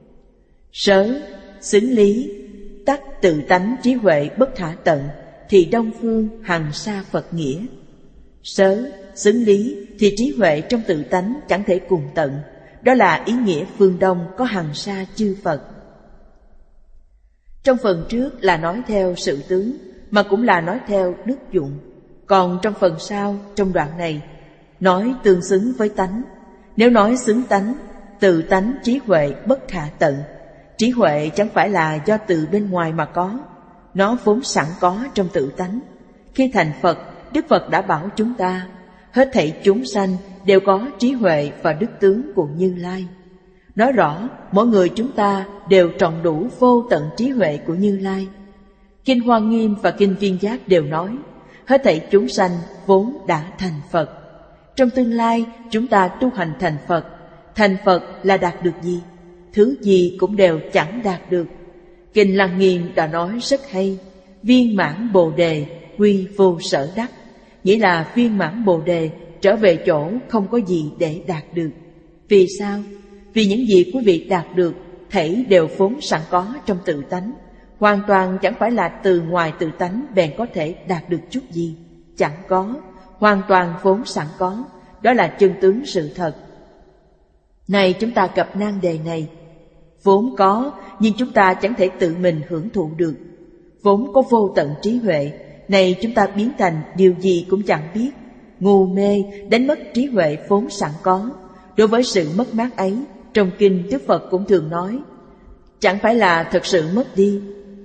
Sớ, xứng lý, tắc tự tánh trí huệ bất khả tận, thì đông phương hằng sa Phật nghĩa. Sớ, xứng lý thì trí huệ trong tự tánh chẳng thể cùng tận, đó là ý nghĩa phương Đông có hằng sa chư Phật. Trong phần trước là nói theo sự tướng, mà cũng là nói theo đức dụng. Còn trong phần sau, trong đoạn này, nói tương xứng với tánh. Nếu nói xứng tánh, tự tánh trí huệ bất khả tận. Trí huệ chẳng phải là do từ bên ngoài mà có, nó vốn sẵn có trong tự tánh. Khi thành Phật, Đức Phật đã bảo chúng ta, hết thảy chúng sanh đều có trí huệ và đức tướng của Như Lai. Nói rõ, mỗi người chúng ta đều trọn đủ vô tận trí huệ của Như Lai. Kinh Hoa Nghiêm và Kinh Viên Giác đều nói, hết thảy chúng sanh vốn đã thành Phật. Trong tương lai, chúng ta tu hành thành Phật. Thành Phật là đạt được gì? Thứ gì cũng đều chẳng đạt được. Kinh Lăng Nghiêm đã nói rất hay, viên mãn Bồ Đề, quy vô sở đắc. Nghĩa là viên mãn Bồ Đề trở về chỗ không có gì để đạt được. Vì sao? Vì những gì quý vị đạt được, thảy đều vốn sẵn có trong tự tánh, hoàn toàn chẳng phải là từ ngoài tự tánh bèn có thể đạt được chút gì. Chẳng có, hoàn toàn vốn sẵn có, đó là chân tướng sự thật. Này chúng ta gặp nan đề này, vốn có nhưng chúng ta chẳng thể tự mình hưởng thụ được. Vốn có vô tận trí huệ, này chúng ta biến thành điều gì cũng chẳng biết. Ngu mê đánh mất trí huệ vốn sẵn có. Đối với sự mất mát ấy, trong kinh Đức Phật cũng thường nói, chẳng phải là thật sự mất đi.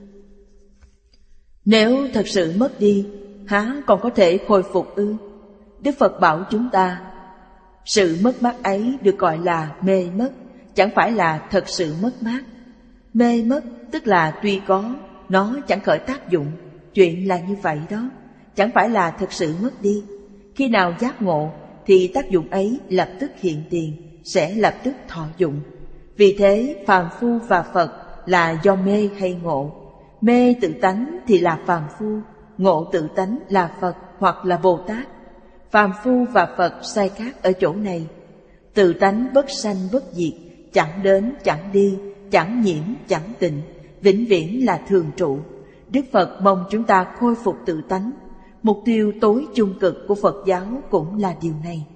Nếu thật sự mất đi, há còn có thể khôi phục ư? Đức Phật bảo chúng ta, sự mất mát ấy được gọi là mê mất, chẳng phải là thật sự mất mát. Mê mất tức là tuy có, nó chẳng khởi tác dụng. Chuyện là như vậy đó, chẳng phải là thật sự mất đi. Khi nào giác ngộ thì tác dụng ấy lập tức hiện tiền, sẽ lập tức thọ dụng. Vì thế phàm phu và Phật là do mê hay ngộ. Mê tự tánh thì là phàm phu, ngộ tự tánh là Phật hoặc là Bồ Tát. Phàm phu và Phật sai khác ở chỗ này. Tự tánh bất sanh bất diệt, chẳng đến chẳng đi, chẳng nhiễm chẳng tịnh, vĩnh viễn là thường trụ. Đức Phật mong chúng ta khôi phục tự tánh. Mục tiêu tối chung cực của Phật giáo cũng là điều này.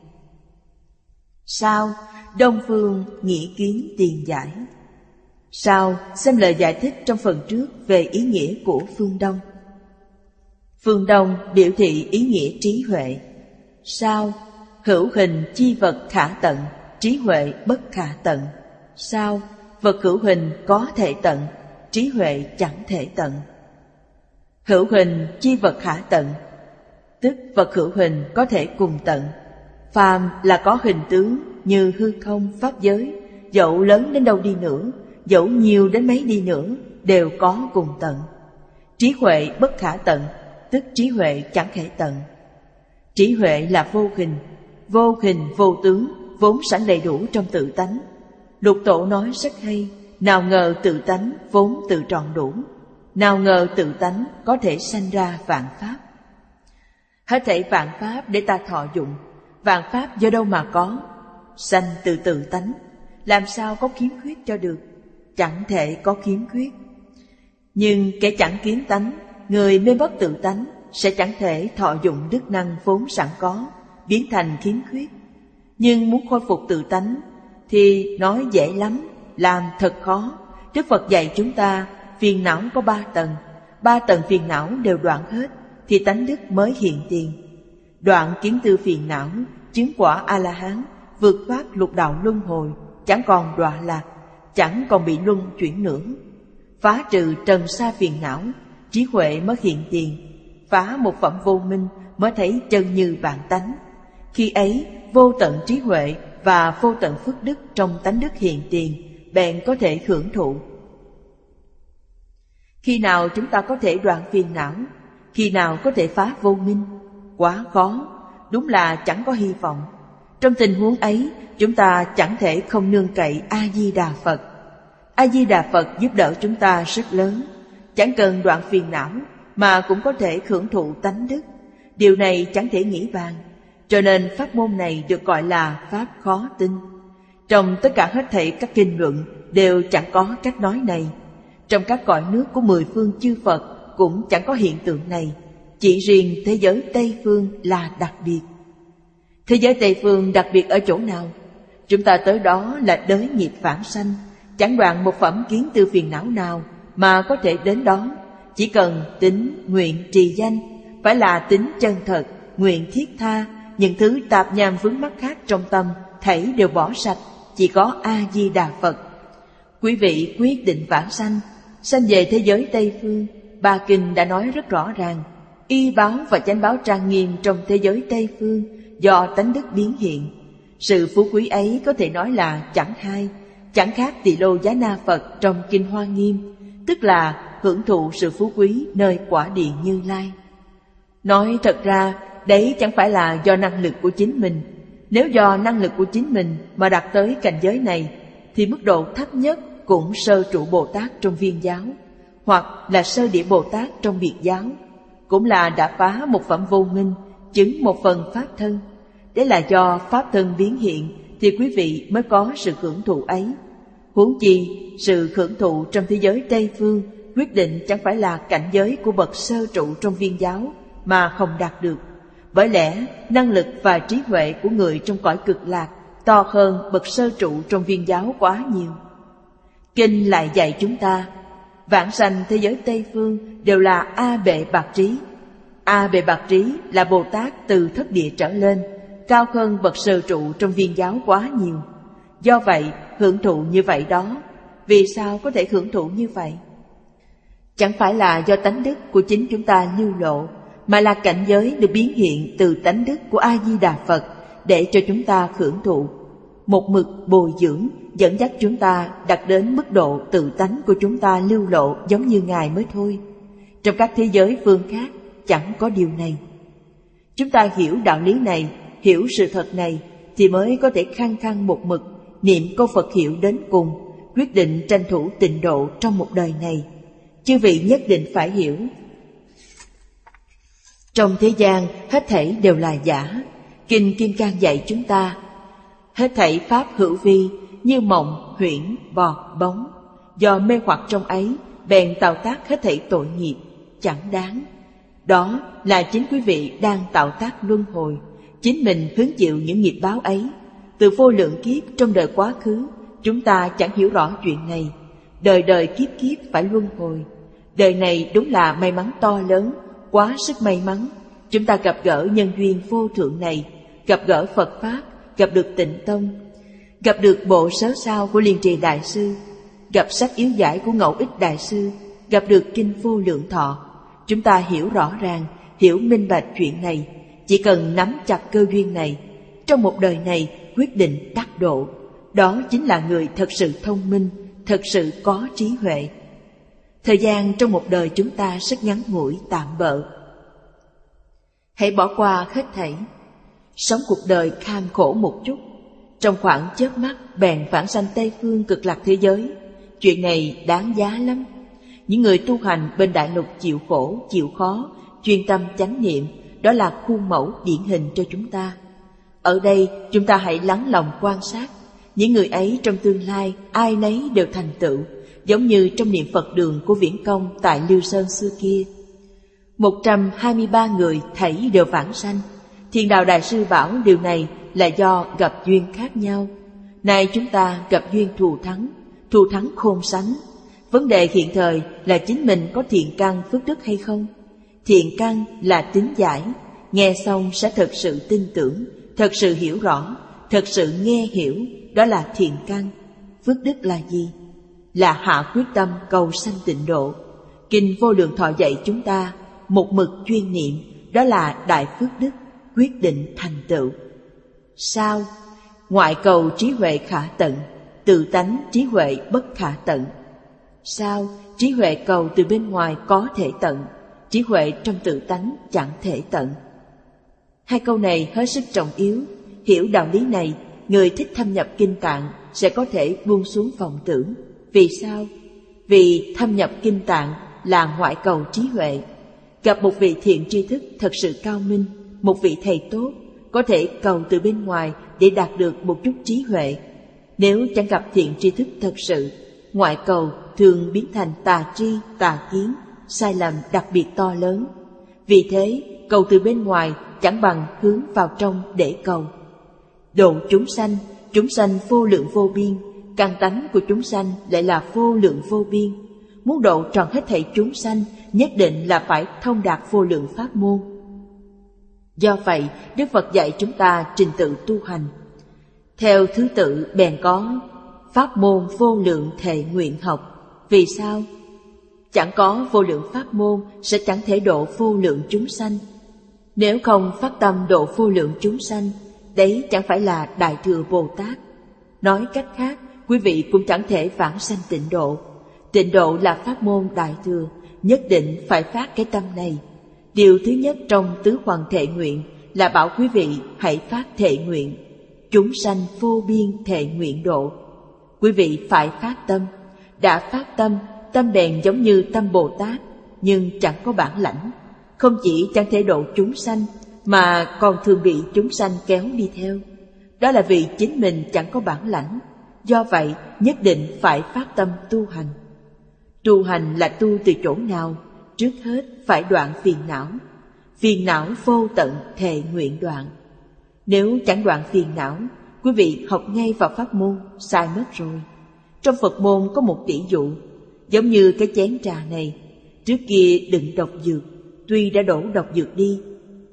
Sau, Đông Phương Nghĩa Kiến Tiền Giải. Sau, xem lời giải thích trong phần trước về ý nghĩa của phương Đông. Phương Đông biểu thị ý nghĩa trí huệ. Sau, hữu hình chi vật khả tận, trí huệ bất khả tận. Sau, vật hữu hình có thể tận, trí huệ chẳng thể tận. Hữu hình chi vật khả tận, tức vật hữu hình có thể cùng tận. Phàm là có hình tướng như hư không pháp giới, dẫu lớn đến đâu đi nữa, dẫu nhiều đến mấy đi nữa, đều có cùng tận. Trí huệ bất khả tận, tức trí huệ chẳng thể tận. Trí huệ là vô hình, vô hình vô tướng, vốn sẵn đầy đủ trong tự tánh. Lục Tổ nói rất hay, nào ngờ tự tánh vốn tự tròn đủ, nào ngờ tự tánh có thể sanh ra vạn pháp. Hết thảy vạn pháp để ta thọ dụng, vạn pháp do đâu mà có? Sanh từ tự tánh, làm sao có khiếm khuyết cho được? Chẳng thể có khiếm khuyết. Nhưng kẻ chẳng kiến tánh, người mê bất tự tánh, sẽ chẳng thể thọ dụng đức năng vốn sẵn có, biến thành khiếm khuyết. Nhưng muốn khôi phục tự tánh thì nói dễ lắm, làm thật khó. Đức Phật dạy chúng ta phiền não có ba tầng, ba tầng phiền não đều đoạn hết thì tánh đức mới hiện tiền. Đoạn kiến tư phiền não, chứng quả A-la-hán, vượt thoát lục đạo luân hồi, chẳng còn đọa lạc, chẳng còn bị luân chuyển nữa. Phá trừ trần sa phiền não, trí huệ mới hiện tiền. Phá một phẩm vô minh mới thấy chân như vạn tánh. Khi ấy vô tận trí huệ và vô tận phước đức trong tánh đức hiện tiền, bèn có thể hưởng thụ. Khi nào chúng ta có thể đoạn phiền não? Khi nào có thể phá vô minh? Quá khó, đúng là chẳng có hy vọng. Trong tình huống ấy, chúng ta chẳng thể không nương cậy A-di-đà Phật. A-di-đà Phật giúp đỡ chúng ta rất lớn, chẳng cần đoạn phiền não mà cũng có thể hưởng thụ tánh đức. Điều này chẳng thể nghĩ bàn, cho nên pháp môn này được gọi là pháp khó tin. Trong tất cả hết thảy các kinh luận đều chẳng có cách nói này. Trong các cõi nước của mười phương chư Phật cũng chẳng có hiện tượng này, chỉ riêng thế giới Tây Phương là đặc biệt. Thế giới Tây Phương đặc biệt ở chỗ nào? Chúng ta tới đó là đới nghiệp vãng sanh, chẳng đoạn một phẩm kiến tư phiền não nào mà có thể đến đó. Chỉ cần tính nguyện trì danh, phải là tính chân thật, nguyện thiết tha, những thứ tạp nham vướng mắc khác trong tâm thảy đều bỏ sạch, chỉ có A-di-đà Phật. Quý vị quyết định vãng sanh, sanh về thế giới Tây Phương. Ba kinh đã nói rất rõ ràng, y báo và chánh báo trang nghiêm trong thế giới Tây Phương do tánh đức biến hiện. Sự phú quý ấy có thể nói là chẳng hai, chẳng khác Tỳ Lô Giá Na Phật trong kinh Hoa Nghiêm, tức là hưởng thụ sự phú quý nơi quả địa Như Lai. Nói thật ra, đấy chẳng phải là do năng lực của chính mình. Nếu do năng lực của chính mình mà đạt tới cảnh giới này, thì mức độ thấp nhất cũng sơ trụ Bồ Tát trong Viên giáo, hoặc là sơ địa Bồ Tát trong Biệt giáo, cũng là đã phá một phẩm vô minh, chứng một phần pháp thân. Đấy là do pháp thân biến hiện thì quý vị mới có sự hưởng thụ ấy. Huống chi sự hưởng thụ trong thế giới Tây Phương quyết định chẳng phải là cảnh giới của bậc sơ trụ trong Viên giáo mà không đạt được. Bởi lẽ năng lực và trí huệ của người trong cõi cực lạc to hơn bậc sơ trụ trong Viên giáo quá nhiều. Kinh lại dạy chúng ta, vãng sanh thế giới Tây Phương đều là A bệ bạc trí. A bệ bạc trí là Bồ Tát từ thất địa trở lên, cao hơn bậc sơ trụ trong Viên giáo quá nhiều. Do vậy, hưởng thụ như vậy đó. Vì sao có thể hưởng thụ như vậy? Chẳng phải là do tánh đức của chính chúng ta lưu lộ, mà là cảnh giới được biến hiện từ tánh đức của A-di-đà Phật để cho chúng ta hưởng thụ. Một mực bồi dưỡng, dẫn dắt chúng ta đạt đến mức độ tự tánh của chúng ta lưu lộ giống như Ngài mới thôi. Trong các thế giới phương khác chẳng có điều này. Chúng ta hiểu đạo lý này, hiểu sự thật này thì mới có thể khăng khăng một mực niệm câu Phật hiệu đến cùng, quyết định tranh thủ tịnh độ trong một đời này. Chư vị nhất định phải hiểu, trong thế gian hết thảy đều là giả. Kinh Kim Cang dạy chúng ta, hết thảy pháp hữu vi như mộng, huyễn, bọt, bóng. Do mê hoặc trong ấy, bèn tạo tác hết thảy tội nghiệp, chẳng đáng. Đó là chính quý vị đang tạo tác luân hồi, chính mình hứng chịu những nghiệp báo ấy. Từ vô lượng kiếp trong đời quá khứ, chúng ta chẳng hiểu rõ chuyện này. Đời đời kiếp kiếp phải luân hồi. Đời này đúng là may mắn to lớn, quá sức may mắn. Chúng ta gặp gỡ nhân duyên vô thượng này, gặp gỡ Phật Pháp, gặp được Tịnh Tông, gặp được bộ Sớ Sao của Liên Trì Đại Sư, gặp sách yếu giải của Ngẫu Ích Đại Sư, gặp được Kinh Vô Lượng Thọ. Chúng ta hiểu rõ ràng, hiểu minh bạch chuyện này. Chỉ cần nắm chặt cơ duyên này, trong một đời này quyết định đắc độ. Đó chính là người thật sự thông minh, thật sự có trí huệ. Thời gian trong một đời chúng ta rất ngắn ngủi, tạm bợ. Hãy bỏ qua hết thảy, sống cuộc đời kham khổ một chút. Trong khoảng chớp mắt bèn vãng sanh Tây Phương Cực Lạc thế giới. Chuyện này đáng giá lắm. Những người tu hành bên đại lục chịu khổ, chịu khó, chuyên tâm chánh niệm, đó là khuôn mẫu điển hình cho chúng ta. Ở đây chúng ta hãy lắng lòng quan sát. Những người ấy trong tương lai ai nấy đều thành tựu, giống như trong niệm Phật đường của Viễn Công tại Liêu Sơn xưa kia. Một trăm hai mươi ba người thảy đều vãng sanh. Thiền Đạo Đại Sư bảo điều này là do gặp duyên khác nhau. Nay chúng ta gặp duyên thù thắng, thù thắng khôn sánh. Vấn đề hiện thời là chính mình có thiện căn phước đức hay không. Thiện căn là tín giải, nghe xong sẽ thật sự tin tưởng, thật sự hiểu rõ, thật sự nghe hiểu, đó là thiện căn. Phước đức là gì? Là hạ quyết tâm cầu sanh tịnh độ. Kinh Vô Lượng Thọ dạy chúng ta một mực chuyên niệm, đó là đại phước đức, quyết định thành tựu. Sao? Ngoại cầu trí huệ khả tận, tự tánh trí huệ bất khả tận. Sao? Trí huệ cầu từ bên ngoài có thể tận, trí huệ trong tự tánh chẳng thể tận. Hai câu này hết sức trọng yếu. Hiểu đạo lý này, người thích thâm nhập kinh tạng sẽ có thể buông xuống vọng tưởng. Vì sao? Vì thâm nhập kinh tạng là ngoại cầu trí huệ. Gặp một vị thiện tri thức thật sự cao minh, một vị thầy tốt, có thể cầu từ bên ngoài để đạt được một chút trí huệ. Nếu chẳng gặp thiện tri thức thật sự, ngoại cầu thường biến thành tà tri, tà kiến, sai lầm đặc biệt to lớn. Vì thế, cầu từ bên ngoài chẳng bằng hướng vào trong để cầu. Độ chúng sanh, chúng sanh vô lượng vô biên, căn tánh của chúng sanh lại là vô lượng vô biên. Muốn độ tròn hết thảy chúng sanh, nhất định là phải thông đạt vô lượng pháp môn. Do vậy, Đức Phật dạy chúng ta trình tự tu hành. Theo thứ tự bèn có pháp môn vô lượng thệ nguyện học. Vì sao? Chẳng có vô lượng pháp môn sẽ chẳng thể độ vô lượng chúng sanh. Nếu không phát tâm độ vô lượng chúng sanh, đấy chẳng phải là Đại Thừa Bồ Tát. Nói cách khác, quý vị cũng chẳng thể vãng sanh tịnh độ. Tịnh độ là pháp môn Đại Thừa, nhất định phải phát cái tâm này. Điều thứ nhất trong tứ hoàng thệ nguyện là bảo quý vị hãy phát thệ nguyện, chúng sanh vô biên thệ nguyện độ. Quý vị phải phát tâm. Đã phát tâm, tâm bèn giống như tâm Bồ Tát, nhưng chẳng có bản lãnh. Không chỉ chẳng thể độ chúng sanh, mà còn thường bị chúng sanh kéo đi theo. Đó là vì chính mình chẳng có bản lãnh. Do vậy, nhất định phải phát tâm tu hành. Tu hành là tu từ chỗ nào? Trước hết phải đoạn phiền não. Phiền não vô tận thệ nguyện đoạn. Nếu chẳng đoạn phiền não, quý vị học ngay vào pháp môn, sai mất rồi. Trong Phật môn có một tỷ dụ, giống như cái chén trà này, trước kia đựng độc dược, tuy đã đổ độc dược đi,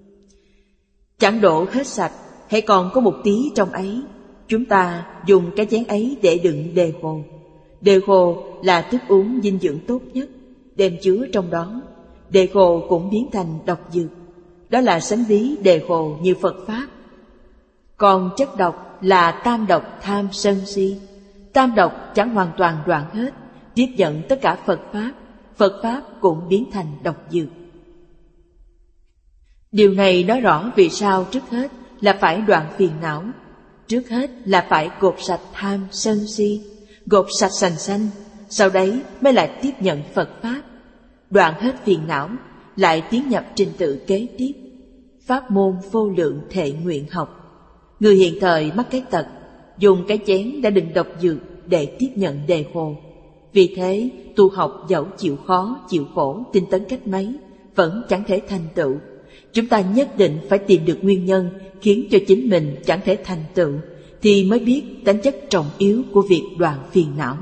chẳng đổ hết sạch, hãy còn có một tí trong ấy. Chúng ta dùng cái chén ấy để đựng đề hồ. Đề hồ là thức uống dinh dưỡng tốt nhất, đem chứa trong đó. Đề hồ cũng biến thành độc dược. Đó là sánh ví đề hồ như Phật Pháp. Còn chất độc là tam độc tham sân si. Tam độc chẳng hoàn toàn đoạn hết, tiếp nhận tất cả Phật Pháp, Phật Pháp cũng biến thành độc dược. Điều này nói rõ vì sao trước hết là phải đoạn phiền não, trước hết là phải cột sạch tham sân si. gột sạch sành xanh, sau đấy mới lại tiếp nhận Phật Pháp. Đoạn hết phiền não, lại tiến nhập trình tự kế tiếp, pháp môn vô lượng thệ nguyện học. Người hiện thời mắc cái tật, dùng cái chén đã đựng độc dược để tiếp nhận đề hồ. Vì thế, tu học dẫu chịu khó, chịu khổ, tinh tấn cách mấy, vẫn chẳng thể thành tựu. Chúng ta nhất định phải tìm được nguyên nhân khiến cho chính mình chẳng thể thành tựu, thì mới biết tính chất trọng yếu của việc đoạn phiền não.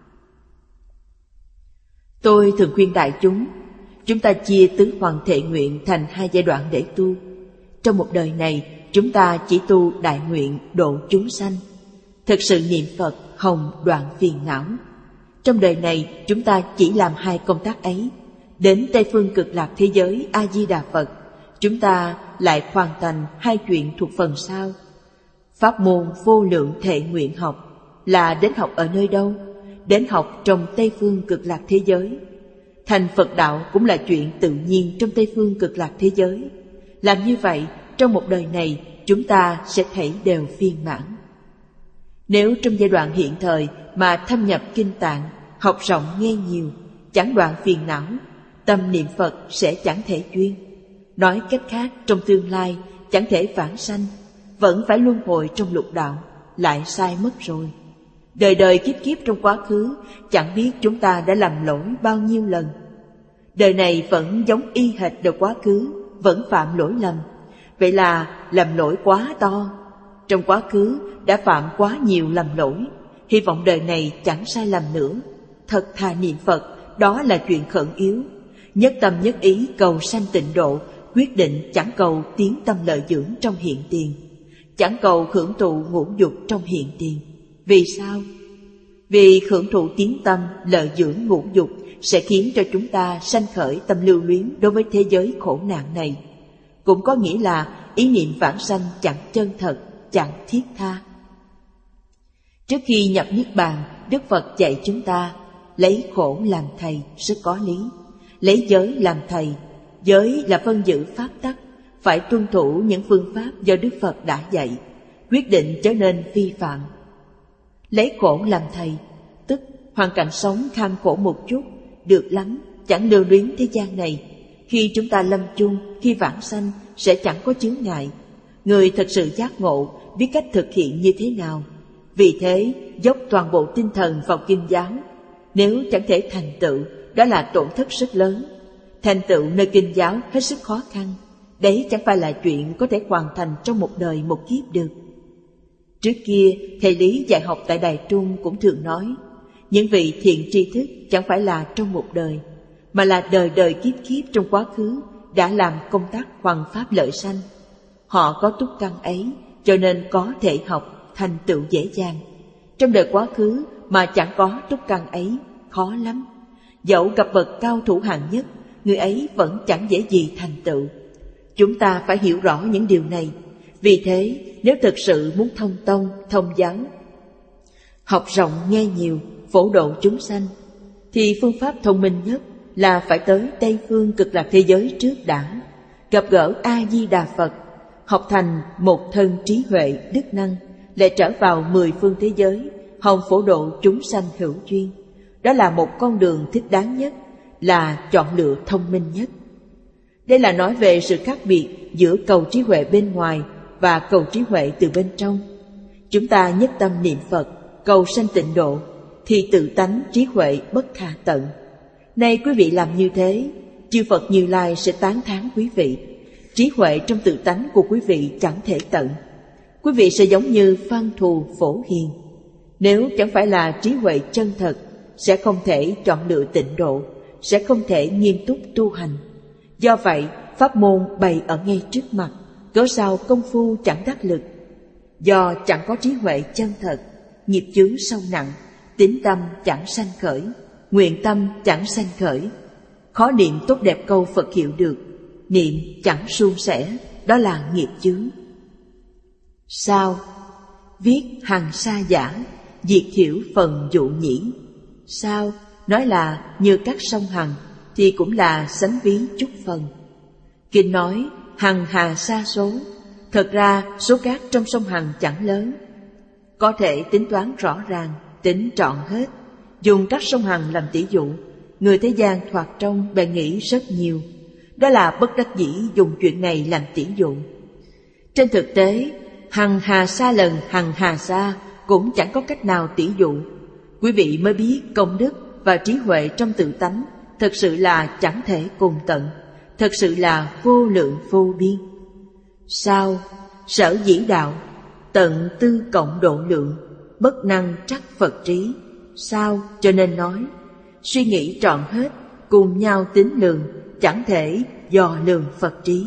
Tôi thường khuyên đại chúng, chúng ta chia tứ hoàng thệ nguyện thành hai giai đoạn để tu. Trong một đời này, chúng ta chỉ tu đại nguyện độ chúng sanh, thực sự niệm Phật hồng đoạn phiền não. Trong đời này, chúng ta chỉ làm hai công tác ấy. Đến Tây phương cực lạc thế giới A-di-đà Phật, chúng ta lại hoàn thành hai chuyện thuộc phần sau. Pháp môn vô lượng thệ nguyện học là đến học ở nơi đâu? Đến học trong Tây phương cực lạc thế giới. Thành Phật đạo cũng là chuyện tự nhiên trong Tây phương cực lạc thế giới. Làm như vậy, trong một đời này, chúng ta sẽ thấy đều viên mãn. Nếu trong giai đoạn hiện thời mà thâm nhập kinh tạng, học rộng nghe nhiều, chẳng đoạn phiền não, tâm niệm Phật sẽ chẳng thể chuyên. Nói cách khác, trong tương lai chẳng thể vãng sanh, vẫn phải luân hồi trong lục đạo, lại sai mất rồi. Đời đời kiếp kiếp trong quá khứ, chẳng biết chúng ta đã làm lỗi bao nhiêu lần. Đời này vẫn giống y hệt đời quá khứ, vẫn phạm lỗi lầm. Vậy là làm lỗi quá to. Trong quá khứ đã phạm quá nhiều lầm lỗi, hy vọng đời này chẳng sai lầm nữa. Thật thà niệm Phật, đó là chuyện khẩn yếu. Nhất tâm nhất ý cầu sanh tịnh độ, quyết định chẳng cầu tiến tâm lợi dưỡng trong hiện tiền, chẳng cầu hưởng thụ ngũ dục trong hiện tiền. Vì sao? Vì hưởng thụ tiến tâm lợi dưỡng ngũ dục sẽ khiến cho chúng ta sanh khởi tâm lưu luyến đối với thế giới khổ nạn này. Cũng có nghĩa là ý niệm vãng sanh chẳng chân thật, chẳng thiết tha. Trước khi nhập Niết Bàn, Đức Phật dạy chúng ta lấy khổ làm thầy rất có lý, lấy giới làm thầy. Giới là phân giữ pháp tắc, phải tuân thủ những phương pháp do Đức Phật đã dạy, quyết định trở nên vi phạm. Lấy khổ làm thầy, tức hoàn cảnh sống kham khổ một chút, được lắm, chẳng lưu luyến thế gian này. Khi chúng ta lâm chung, khi vãng sanh, sẽ chẳng có chướng ngại. Người thật sự giác ngộ, biết cách thực hiện như thế nào. Vì thế, dốc toàn bộ tinh thần vào kinh giáo. Nếu chẳng thể thành tựu, đó là tổn thất rất lớn. Thành tựu nơi kinh giáo hết sức khó khăn. Đấy chẳng phải là chuyện có thể hoàn thành trong một đời một kiếp được. Trước kia, thầy Lý dạy học tại Đài Trung cũng thường nói, những vị thiện tri thức chẳng phải là trong một đời, mà là đời đời kiếp kiếp trong quá khứ đã làm công tác hoằng pháp lợi sanh. Họ có túc căn ấy, cho nên có thể học thành tựu dễ dàng. Trong đời quá khứ mà chẳng có túc căn ấy, khó lắm. Dẫu gặp bậc cao thủ hạng nhất, người ấy vẫn chẳng dễ gì thành tựu. Chúng ta phải hiểu rõ những điều này. Vì thế, nếu thực sự muốn thông tông, thông giáo, học rộng nghe nhiều, phổ độ chúng sanh, thì phương pháp thông minh nhất là phải tới Tây phương cực lạc thế giới trước đã, gặp gỡ A-di-đà Phật, học thành một thân trí huệ đức năng, lại trở vào mười phương thế giới, hồng phổ độ chúng sanh hữu duyên. Đó là một con đường thích đáng nhất, là chọn lựa thông minh nhất. Đây là nói về sự khác biệt giữa cầu trí huệ bên ngoài và cầu trí huệ từ bên trong. Chúng ta nhất tâm niệm Phật, cầu sanh tịnh độ, thì tự tánh trí huệ bất khả tận. Nay quý vị làm như thế, chư Phật Như Lai sẽ tán thán quý vị. Trí huệ trong tự tánh của quý vị chẳng thể tận. Quý vị sẽ giống như Phan Thù Phổ Hiền. Nếu chẳng phải là trí huệ chân thật, sẽ không thể chọn lựa tịnh độ, sẽ không thể nghiêm túc tu hành. Do vậy, pháp môn bày ở ngay trước mặt, cớ sao công phu chẳng đắc lực. Do chẳng có trí huệ chân thật, nghiệp chướng sâu nặng, tín tâm chẳng sanh khởi, nguyện tâm chẳng sanh khởi. Khó niệm tốt đẹp câu Phật hiệu được, niệm chẳng suôn sẻ, đó là nghiệp chướng. Sao? Viết hằng sa giả, diệt thiểu phần dụ nhĩ. Sao? Nói là như các sông Hằng, thì cũng là sánh ví chút phần. Kinh nói hằng hà sa số, thật ra số cát trong sông Hằng chẳng lớn. Có thể tính toán rõ ràng, tính trọn hết. Dùng các sông Hằng làm tỷ dụ, người thế gian thoạt trông bèn nghĩ rất nhiều. Đó là bất đắc dĩ dùng chuyện này làm tỷ dụ. Trên thực tế, hằng hà sa lần hằng hà sa cũng chẳng có cách nào tỷ dụ. Quý vị mới biết công đức và trí huệ trong tự tánh thật sự là chẳng thể cùng tận, thật sự là vô lượng vô biên. Sao? Sở dĩ đạo, tận tư cộng độ lượng, bất năng trắc Phật trí. Sao? Cho nên nói, suy nghĩ trọn hết, cùng nhau tính lường, chẳng thể dò lường Phật trí.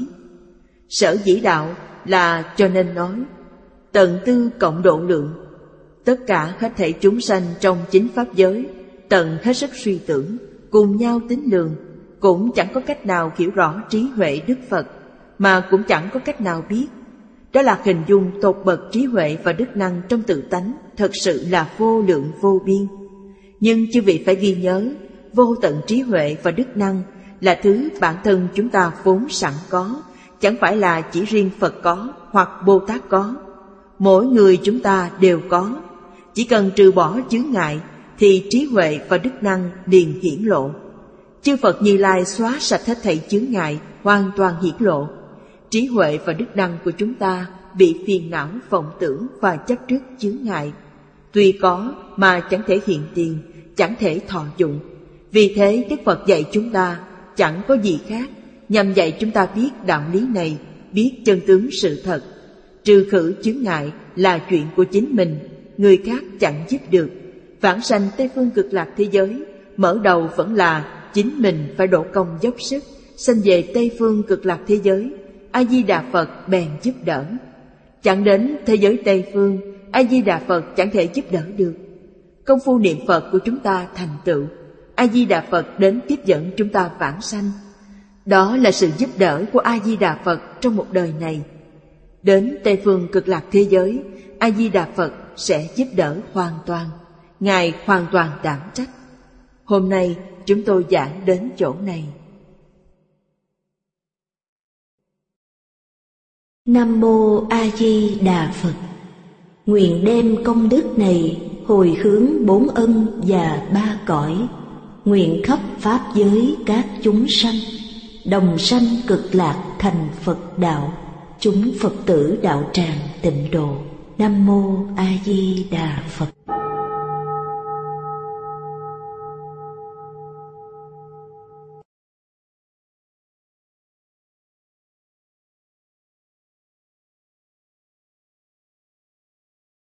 Sở dĩ đạo là cho nên nói, tận tư cộng độ lượng, tất cả hết thảy chúng sanh trong chính pháp giới, tận hết sức suy tưởng, cùng nhau tính lường, cũng chẳng có cách nào hiểu rõ trí huệ Đức Phật, mà cũng chẳng có cách nào biết. Đó là hình dung tột bậc trí huệ và đức năng trong tự tánh, thật sự là vô lượng vô biên. Nhưng chư vị phải ghi nhớ, vô tận trí huệ và đức năng là thứ bản thân chúng ta vốn sẵn có, chẳng phải là chỉ riêng Phật có hoặc Bồ Tát có. Mỗi người chúng ta đều có. Chỉ cần trừ bỏ chướng ngại thì trí huệ và đức năng liền hiển lộ. Chư Phật Như Lai xóa sạch hết thảy chướng ngại, hoàn toàn hiển lộ. Trí huệ và đức năng của chúng ta bị phiền não, vọng tưởng và chấp trước chướng ngại. Tuy có mà chẳng thể hiện tiền, chẳng thể thọ dụng. Vì thế Đức Phật dạy chúng ta chẳng có gì khác, nhằm dạy chúng ta biết đạo lý này, biết chân tướng sự thật. Trừ khử chướng ngại là chuyện của chính mình, người khác chẳng giúp được. Vãng sanh Tây phương cực lạc thế giới, mở đầu vẫn là chính mình phải đổ công dốc sức, sanh về Tây phương cực lạc thế giới. A Di Đà Phật bèn giúp đỡ. Chẳng đến thế giới Tây phương, A Di Đà Phật chẳng thể giúp đỡ được. Công phu niệm Phật của chúng ta thành tựu, A Di Đà Phật đến tiếp dẫn chúng ta vãng sanh. Đó là sự giúp đỡ của A Di Đà Phật trong một đời này. Đến Tây phương cực lạc thế giới, A Di Đà Phật sẽ giúp đỡ hoàn toàn. Ngài hoàn toàn đảm trách. Hôm nay chúng tôi giảng đến chỗ này. Nam Mô A Di Đà Phật. Nguyện đem công đức này hồi hướng bốn ân và ba cõi, nguyện khắp pháp giới các chúng sanh đồng sanh cực lạc thành Phật đạo, chúng Phật tử đạo tràng tịnh độ. Nam Mô A Di Đà Phật.